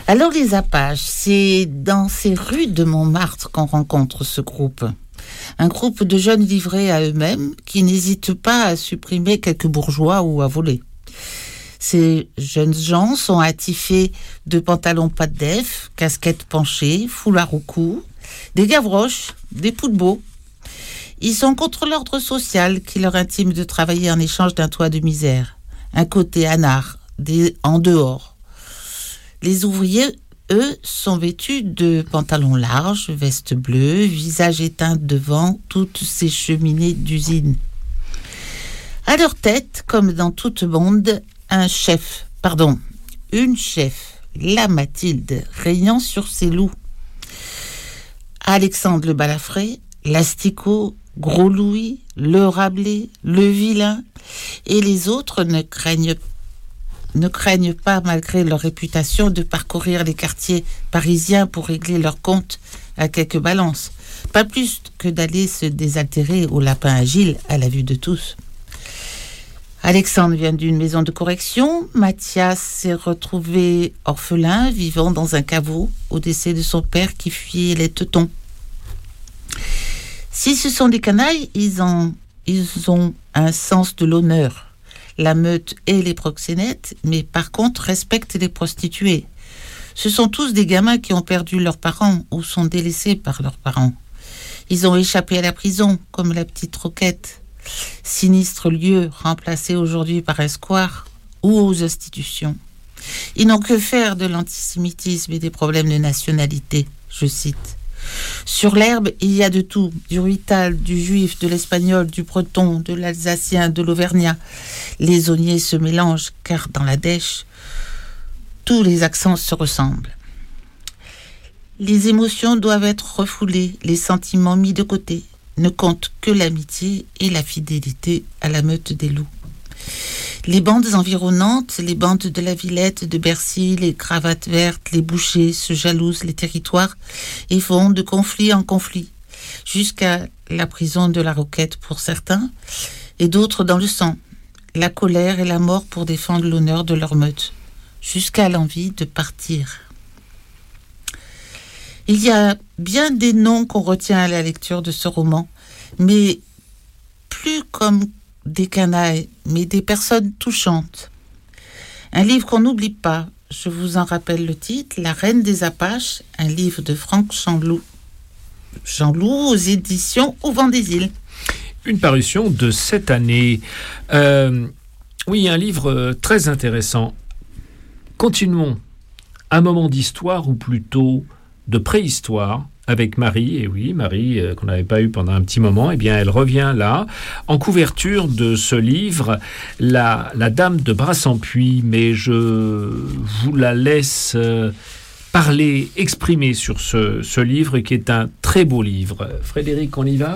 Alors les Apaches, c'est dans ces rues de Montmartre qu'on rencontre ce groupe. Un groupe de jeunes livrés à eux-mêmes qui n'hésitent pas à supprimer quelques bourgeois ou à voler. Ces jeunes gens sont attifés de pantalons pas de def, casquettes penchées, foulards au cou, des gavroches, des poudbeaux. Ils sont contre l'ordre social qui leur intime de travailler en échange d'un toit de misère, un côté anard, des, en dehors. Les ouvriers, eux, sont vêtus de pantalons larges, vestes bleues, visage éteint devant toutes ces cheminées d'usine. À leur tête, comme dans toute bande, un chef, pardon, une chef, la Mathilde, régnant sur ses loups. Alexandre le Balafré, l'Asticot, Gros Louis, le Rabelais, le Vilain, et les autres ne craignent, ne craignent pas, malgré leur réputation, de parcourir les quartiers parisiens pour régler leurs comptes à quelques balances. Pas plus que d'aller se désaltérer au lapin agile à la vue de tous. Alexandre vient d'une maison de correction. Mathias s'est retrouvé orphelin, vivant dans un caveau au décès de son père qui fuyait les teutons. Si ce sont des canailles, ils ont, ils ont un sens de l'honneur, la meute et les proxénètes, mais par contre respectent les prostituées. Ce sont tous des gamins qui ont perdu leurs parents ou sont délaissés par leurs parents. Ils ont échappé à la prison, comme la petite Roquette. Sinistre lieu remplacé aujourd'hui par un square ou aux institutions. Ils n'ont que faire de l'antisémitisme et des problèmes de nationalité, je cite. Sur l'herbe, il y a de tout, du ruital, du juif, de l'espagnol, du breton, de l'alsacien, de l'auvergnat. Les auniers se mélangent, car dans la dèche, tous les accents se ressemblent. Les émotions doivent être refoulées, les sentiments mis de côté. Ne compte que l'amitié et la fidélité à la meute des loups. Les bandes environnantes, les bandes de la Villette, de Bercy, les cravates vertes, les bouchers se jalousent les territoires et vont de conflit en conflit, jusqu'à la prison de la Roquette pour certains, et d'autres dans le sang, la colère et la mort pour défendre l'honneur de leur meute, jusqu'à l'envie de partir. Il y a bien des noms qu'on retient à la lecture de ce roman, mais plus comme des canailles, mais des personnes touchantes. Un livre qu'on n'oublie pas, je vous en rappelle le titre, La Reine des Apaches, un livre de Franck Chanloup. Chanloup aux éditions Au Vent des Îles. Une parution de cette année. Euh, oui, un livre très intéressant. Continuons. Un moment d'histoire, ou plutôt de préhistoire, avec Marie, et oui, Marie, euh, qu'on n'avait pas eu pendant un petit moment, eh bien, elle revient là, en couverture de ce livre, La, la Dame de Brassempouy, mais je vous la laisse euh, parler, exprimer sur ce, ce livre, qui est un très beau livre. Frédéric, on y va ?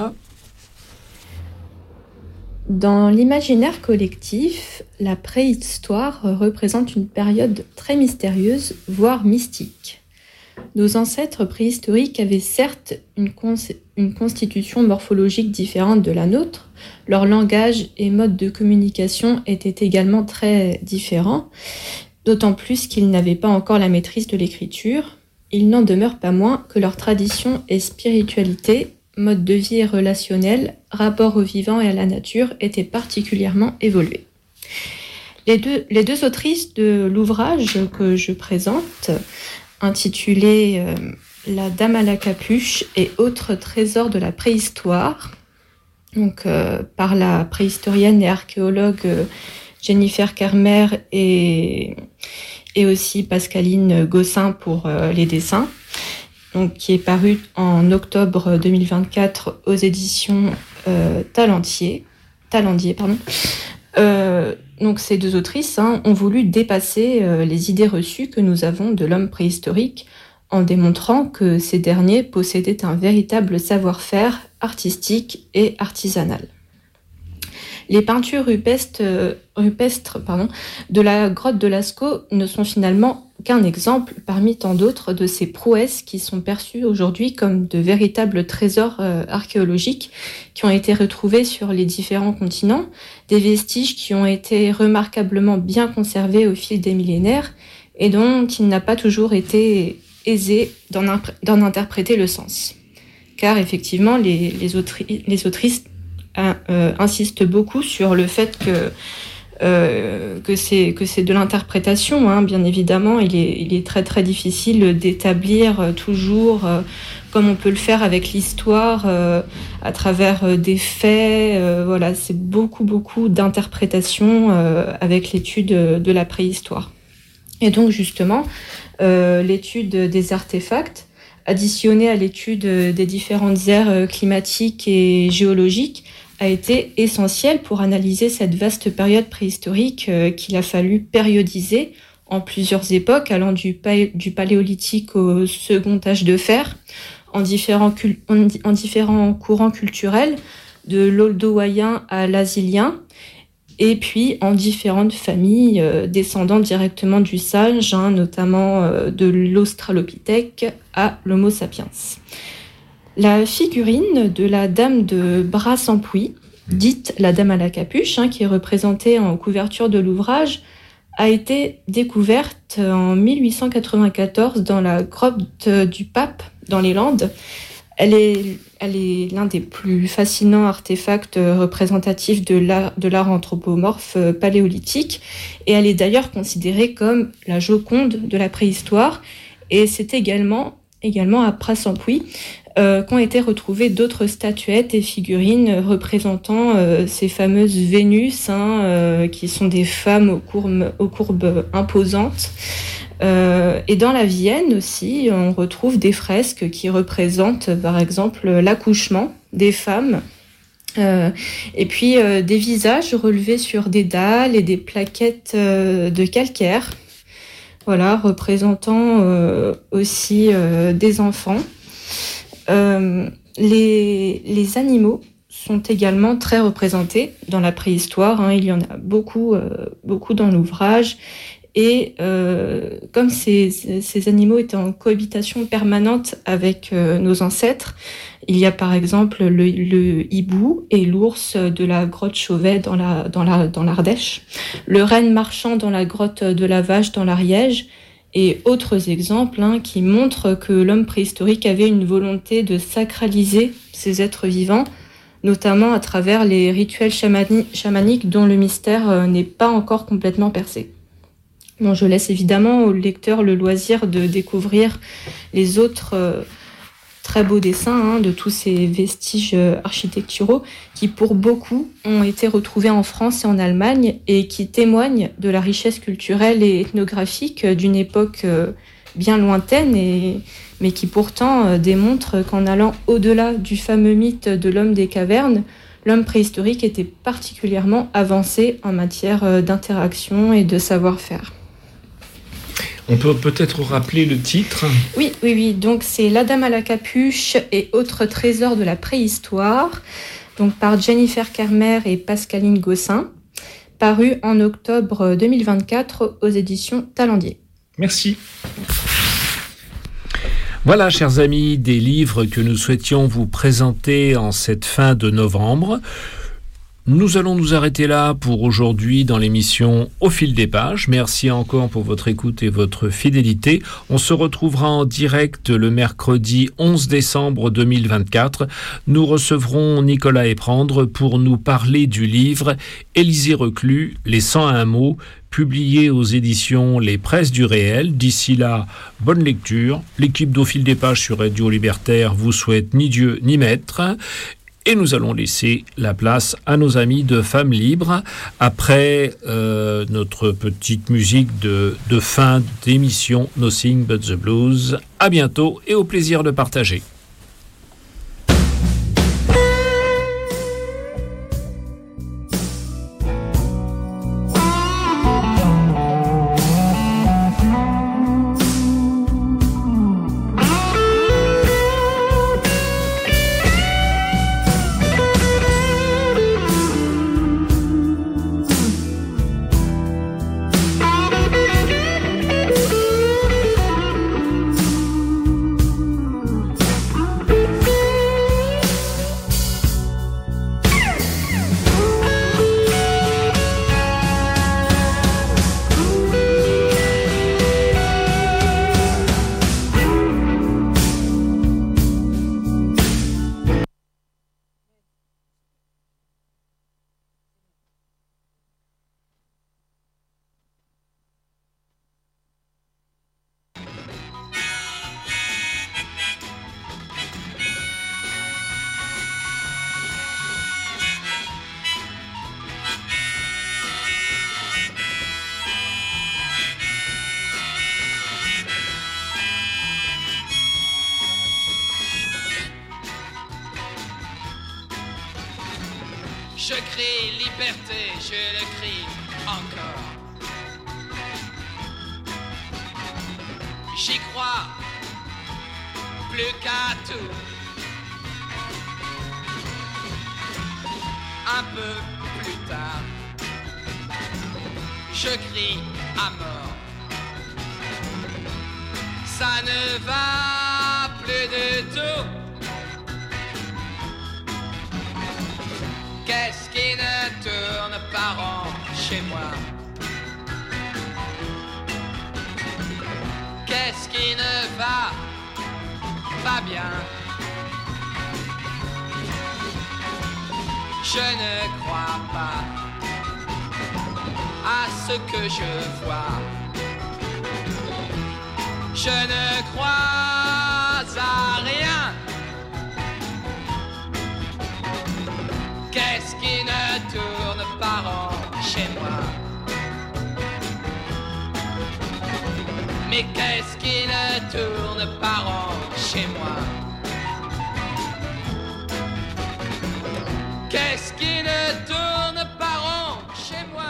Dans l'imaginaire collectif, la préhistoire représente une période très mystérieuse, voire mystique. Nos ancêtres préhistoriques avaient certes une, cons- une constitution morphologique différente de la nôtre, leur langage et mode de communication étaient également très différents, d'autant plus qu'ils n'avaient pas encore la maîtrise de l'écriture. Il n'en demeure pas moins que leur tradition et spiritualité, mode de vie et relationnel, rapport au vivant et à la nature étaient particulièrement évolués. Les deux, les deux autrices de l'ouvrage que je présente, intitulé euh, La Dame à la capuche et autres trésors de la préhistoire, donc euh, par la préhistorienne et archéologue euh, Jennifer Kermer et, et aussi Pascaline Gossin pour euh, les dessins, donc, qui est paru en octobre deux mille vingt-quatre aux éditions euh, Talendier. Talendier, pardon. Euh, donc ces deux autrices hein, ont voulu dépasser euh, les idées reçues que nous avons de l'homme préhistorique en démontrant que ces derniers possédaient un véritable savoir-faire artistique et artisanal. Les peintures rupestres, euh, rupestres pardon, de la grotte de Lascaux ne sont finalement qu'un exemple parmi tant d'autres de ces prouesses qui sont perçues aujourd'hui comme de véritables trésors euh, archéologiques qui ont été retrouvés sur les différents continents, des vestiges qui ont été remarquablement bien conservés au fil des millénaires et dont il n'a pas toujours été aisé d'en, imp- d'en interpréter le sens. Car effectivement, les, les, autri- les autrices euh, insistent beaucoup sur le fait que, euh, que, c'est, que c'est de l'interprétation, hein, bien évidemment. Il est, il est très très difficile d'établir euh, toujours, euh, comme on peut le faire avec l'histoire, euh, à travers euh, des faits. Euh, voilà, c'est beaucoup beaucoup d'interprétation euh, avec l'étude de la préhistoire. Et donc justement, euh, l'étude des artefacts, additionnée à l'étude des différentes aires climatiques et géologiques, a été essentielle pour analyser cette vaste période préhistorique euh, qu'il a fallu périodiser en plusieurs époques, allant du, pa- du paléolithique au second âge de fer, en différents, cul- en, en différents courants culturels, de l'oldowayen à l'asilien, et puis en différentes familles euh, descendant directement du sage, hein, notamment euh, de l'Australopithèque à l'Homo sapiens. La figurine de la dame de Bras-en-Puy, dite la dame à la capuche, hein, qui est représentée en couverture de l'ouvrage, a été découverte en mille huit cent quatre-vingt-quatorze dans la grotte du Pape, dans les Landes. Elle est, elle est l'un des plus fascinants artefacts représentatifs de l'art, de l'art anthropomorphe paléolithique, et elle est d'ailleurs considérée comme la Joconde de la préhistoire. Et c'est également, également à Bras-en-Puy euh, qu'ont été retrouvées d'autres statuettes et figurines représentant euh, ces fameuses Vénus, hein, euh, qui sont des femmes aux courbes, aux courbes imposantes. Euh, et dans la Vienne aussi, on retrouve des fresques qui représentent, par exemple, l'accouchement des femmes. Euh, et puis euh, des visages relevés sur des dalles et des plaquettes euh, de calcaire, voilà, représentant euh, aussi euh, des enfants. Euh, les, les animaux sont également très représentés dans la préhistoire, hein. Il y en a beaucoup, euh, beaucoup dans l'ouvrage. Et euh, comme ces, ces animaux étaient en cohabitation permanente avec euh, nos ancêtres, il y a par exemple le, le hibou et l'ours de la grotte Chauvet dans, la, dans, la, dans l'Ardèche, le renne marchand dans la grotte de la Vache dans l'Ariège, et autres exemples, hein, qui montrent que l'homme préhistorique avait une volonté de sacraliser ces êtres vivants, notamment à travers les rituels chamani- chamaniques dont le mystère euh, n'est pas encore complètement percé. Bon, je laisse évidemment au lecteur le loisir de découvrir les autres euh, très beaux dessins, hein, de tous ces vestiges euh, architecturaux qui, pour beaucoup, ont été retrouvés en France et en Allemagne et qui témoignent de la richesse culturelle et ethnographique d'une époque euh, bien lointaine, et, mais qui pourtant euh, démontrent qu'en allant au-delà du fameux mythe de l'homme des cavernes, l'homme préhistorique était particulièrement avancé en matière euh, d'interaction et de savoir-faire. On peut peut-être rappeler le titre ? Oui, oui, oui. Donc, c'est La Dame à la capuche et autres trésors de la préhistoire, donc par Jennifer Kermer et Pascaline Gossin, paru en octobre deux mille vingt-quatre aux éditions Talendier. Merci. Voilà, chers amis, des livres que nous souhaitions vous présenter en cette fin de novembre. Nous allons nous arrêter là pour aujourd'hui dans l'émission Au fil des pages. Merci encore pour votre écoute et votre fidélité. On se retrouvera en direct le mercredi onze décembre deux mille vingt-quatre. Nous recevrons Nicolas Éprendre pour nous parler du livre Élisée Reclus, Les cent un mots, publié aux éditions Les Presses du Réel. D'ici là, bonne lecture. L'équipe d'Au fil des pages sur Radio Libertaire vous souhaite ni Dieu ni maître. Et nous allons laisser la place à nos amis de Femmes Libres après euh, notre petite musique de, de fin d'émission Nothing But The Blues. À bientôt et au plaisir de partager. Je crie liberté, je le crie encore. J'y crois plus qu'à tout. Un peu plus tard, je crie à mort. Ça ne va plus du tout. Qu'est-ce qui ne tourne pas rond chez moi? Qu'est-ce qui ne va pas bien? Je ne crois pas à ce que je vois. Je ne crois à rien. Qu'est-ce qui ne tourne pas rond chez moi? Mais qu'est-ce qui ne tourne pas rond chez moi? Qu'est-ce qui ne tourne pas rond chez moi?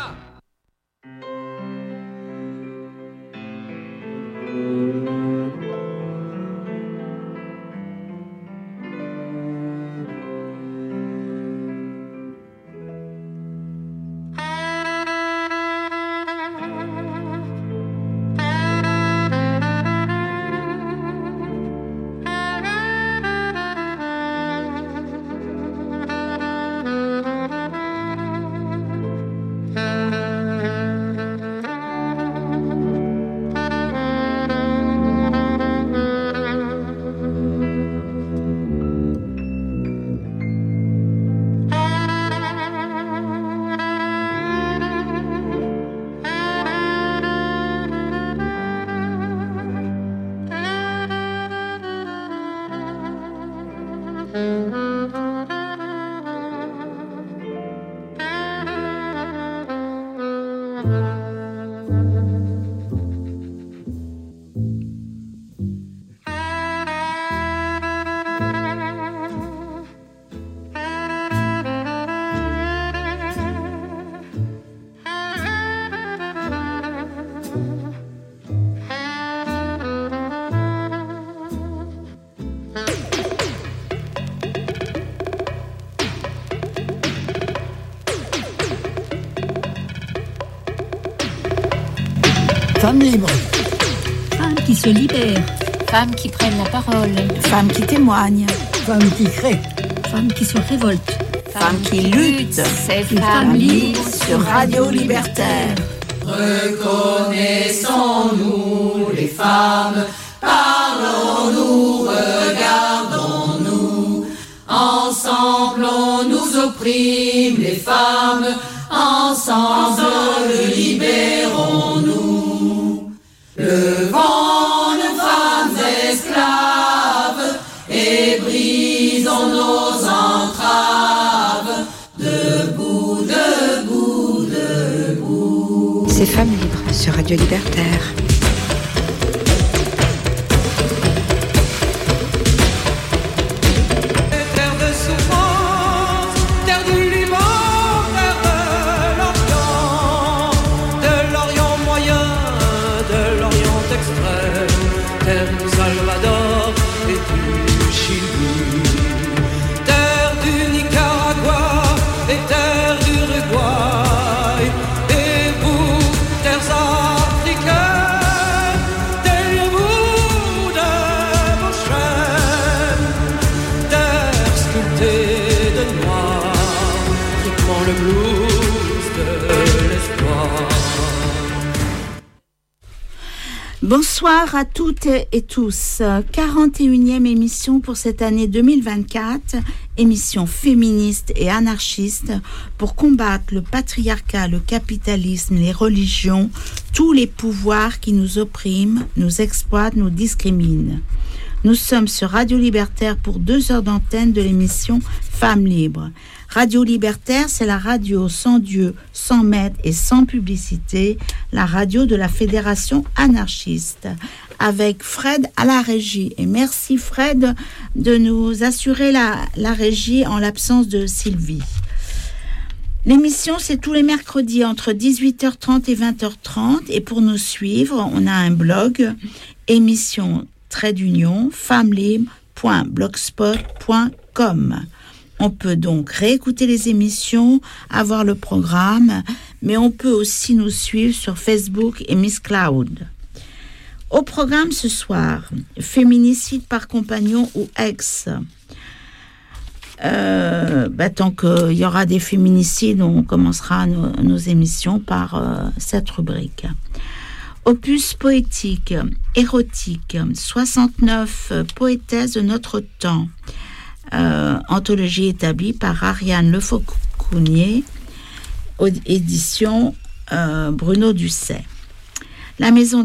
Femmes libres. Femmes qui se libèrent. Femmes qui prennent la parole. Femmes qui témoignent. Femmes qui créent. Femmes qui se révoltent. Femmes qui luttent. Ces femmes libres sur Radio Libertaire. Reconnaissons-nous les femmes, parlons-nous, regardons-nous. Ensemble on nous opprime les femmes, ensemble libérons-nous. Levons nos femmes esclaves et brisons nos entraves. Debout, debout, debout. Ces femmes libres sur Radio Libertaire. Bonsoir à toutes et tous. quarante et unième émission pour cette année deux mille vingt-quatre, émission féministe et anarchiste pour combattre le patriarcat, le capitalisme, les religions, tous les pouvoirs qui nous oppriment, nous exploitent, nous discriminent. Nous sommes sur Radio Libertaire pour deux heures d'antenne de l'émission Femmes libres. Radio Libertaire, c'est la radio sans Dieu, sans maître et sans publicité, la radio de la Fédération anarchiste, avec Fred à la régie. Et merci Fred de nous assurer la, la régie en l'absence de Sylvie. L'émission, c'est tous les mercredis entre dix-huit heures trente et vingt heures trente. Et pour nous suivre, on a un blog, émission trait d'union, femmelibre point blogspot point com. On peut donc réécouter les émissions, avoir le programme, mais on peut aussi nous suivre sur Facebook et Miss Cloud. Au programme ce soir, féminicide par compagnon ou ex. Euh, bah, tant qu'il y aura des féminicides, on commencera nos, nos émissions par euh, cette rubrique. Opus poétique, érotique, soixante-neuf poétesses de notre temps. Euh, anthologie établie par Ariane Lefaucounier, édition euh, Bruno Ducet. La maison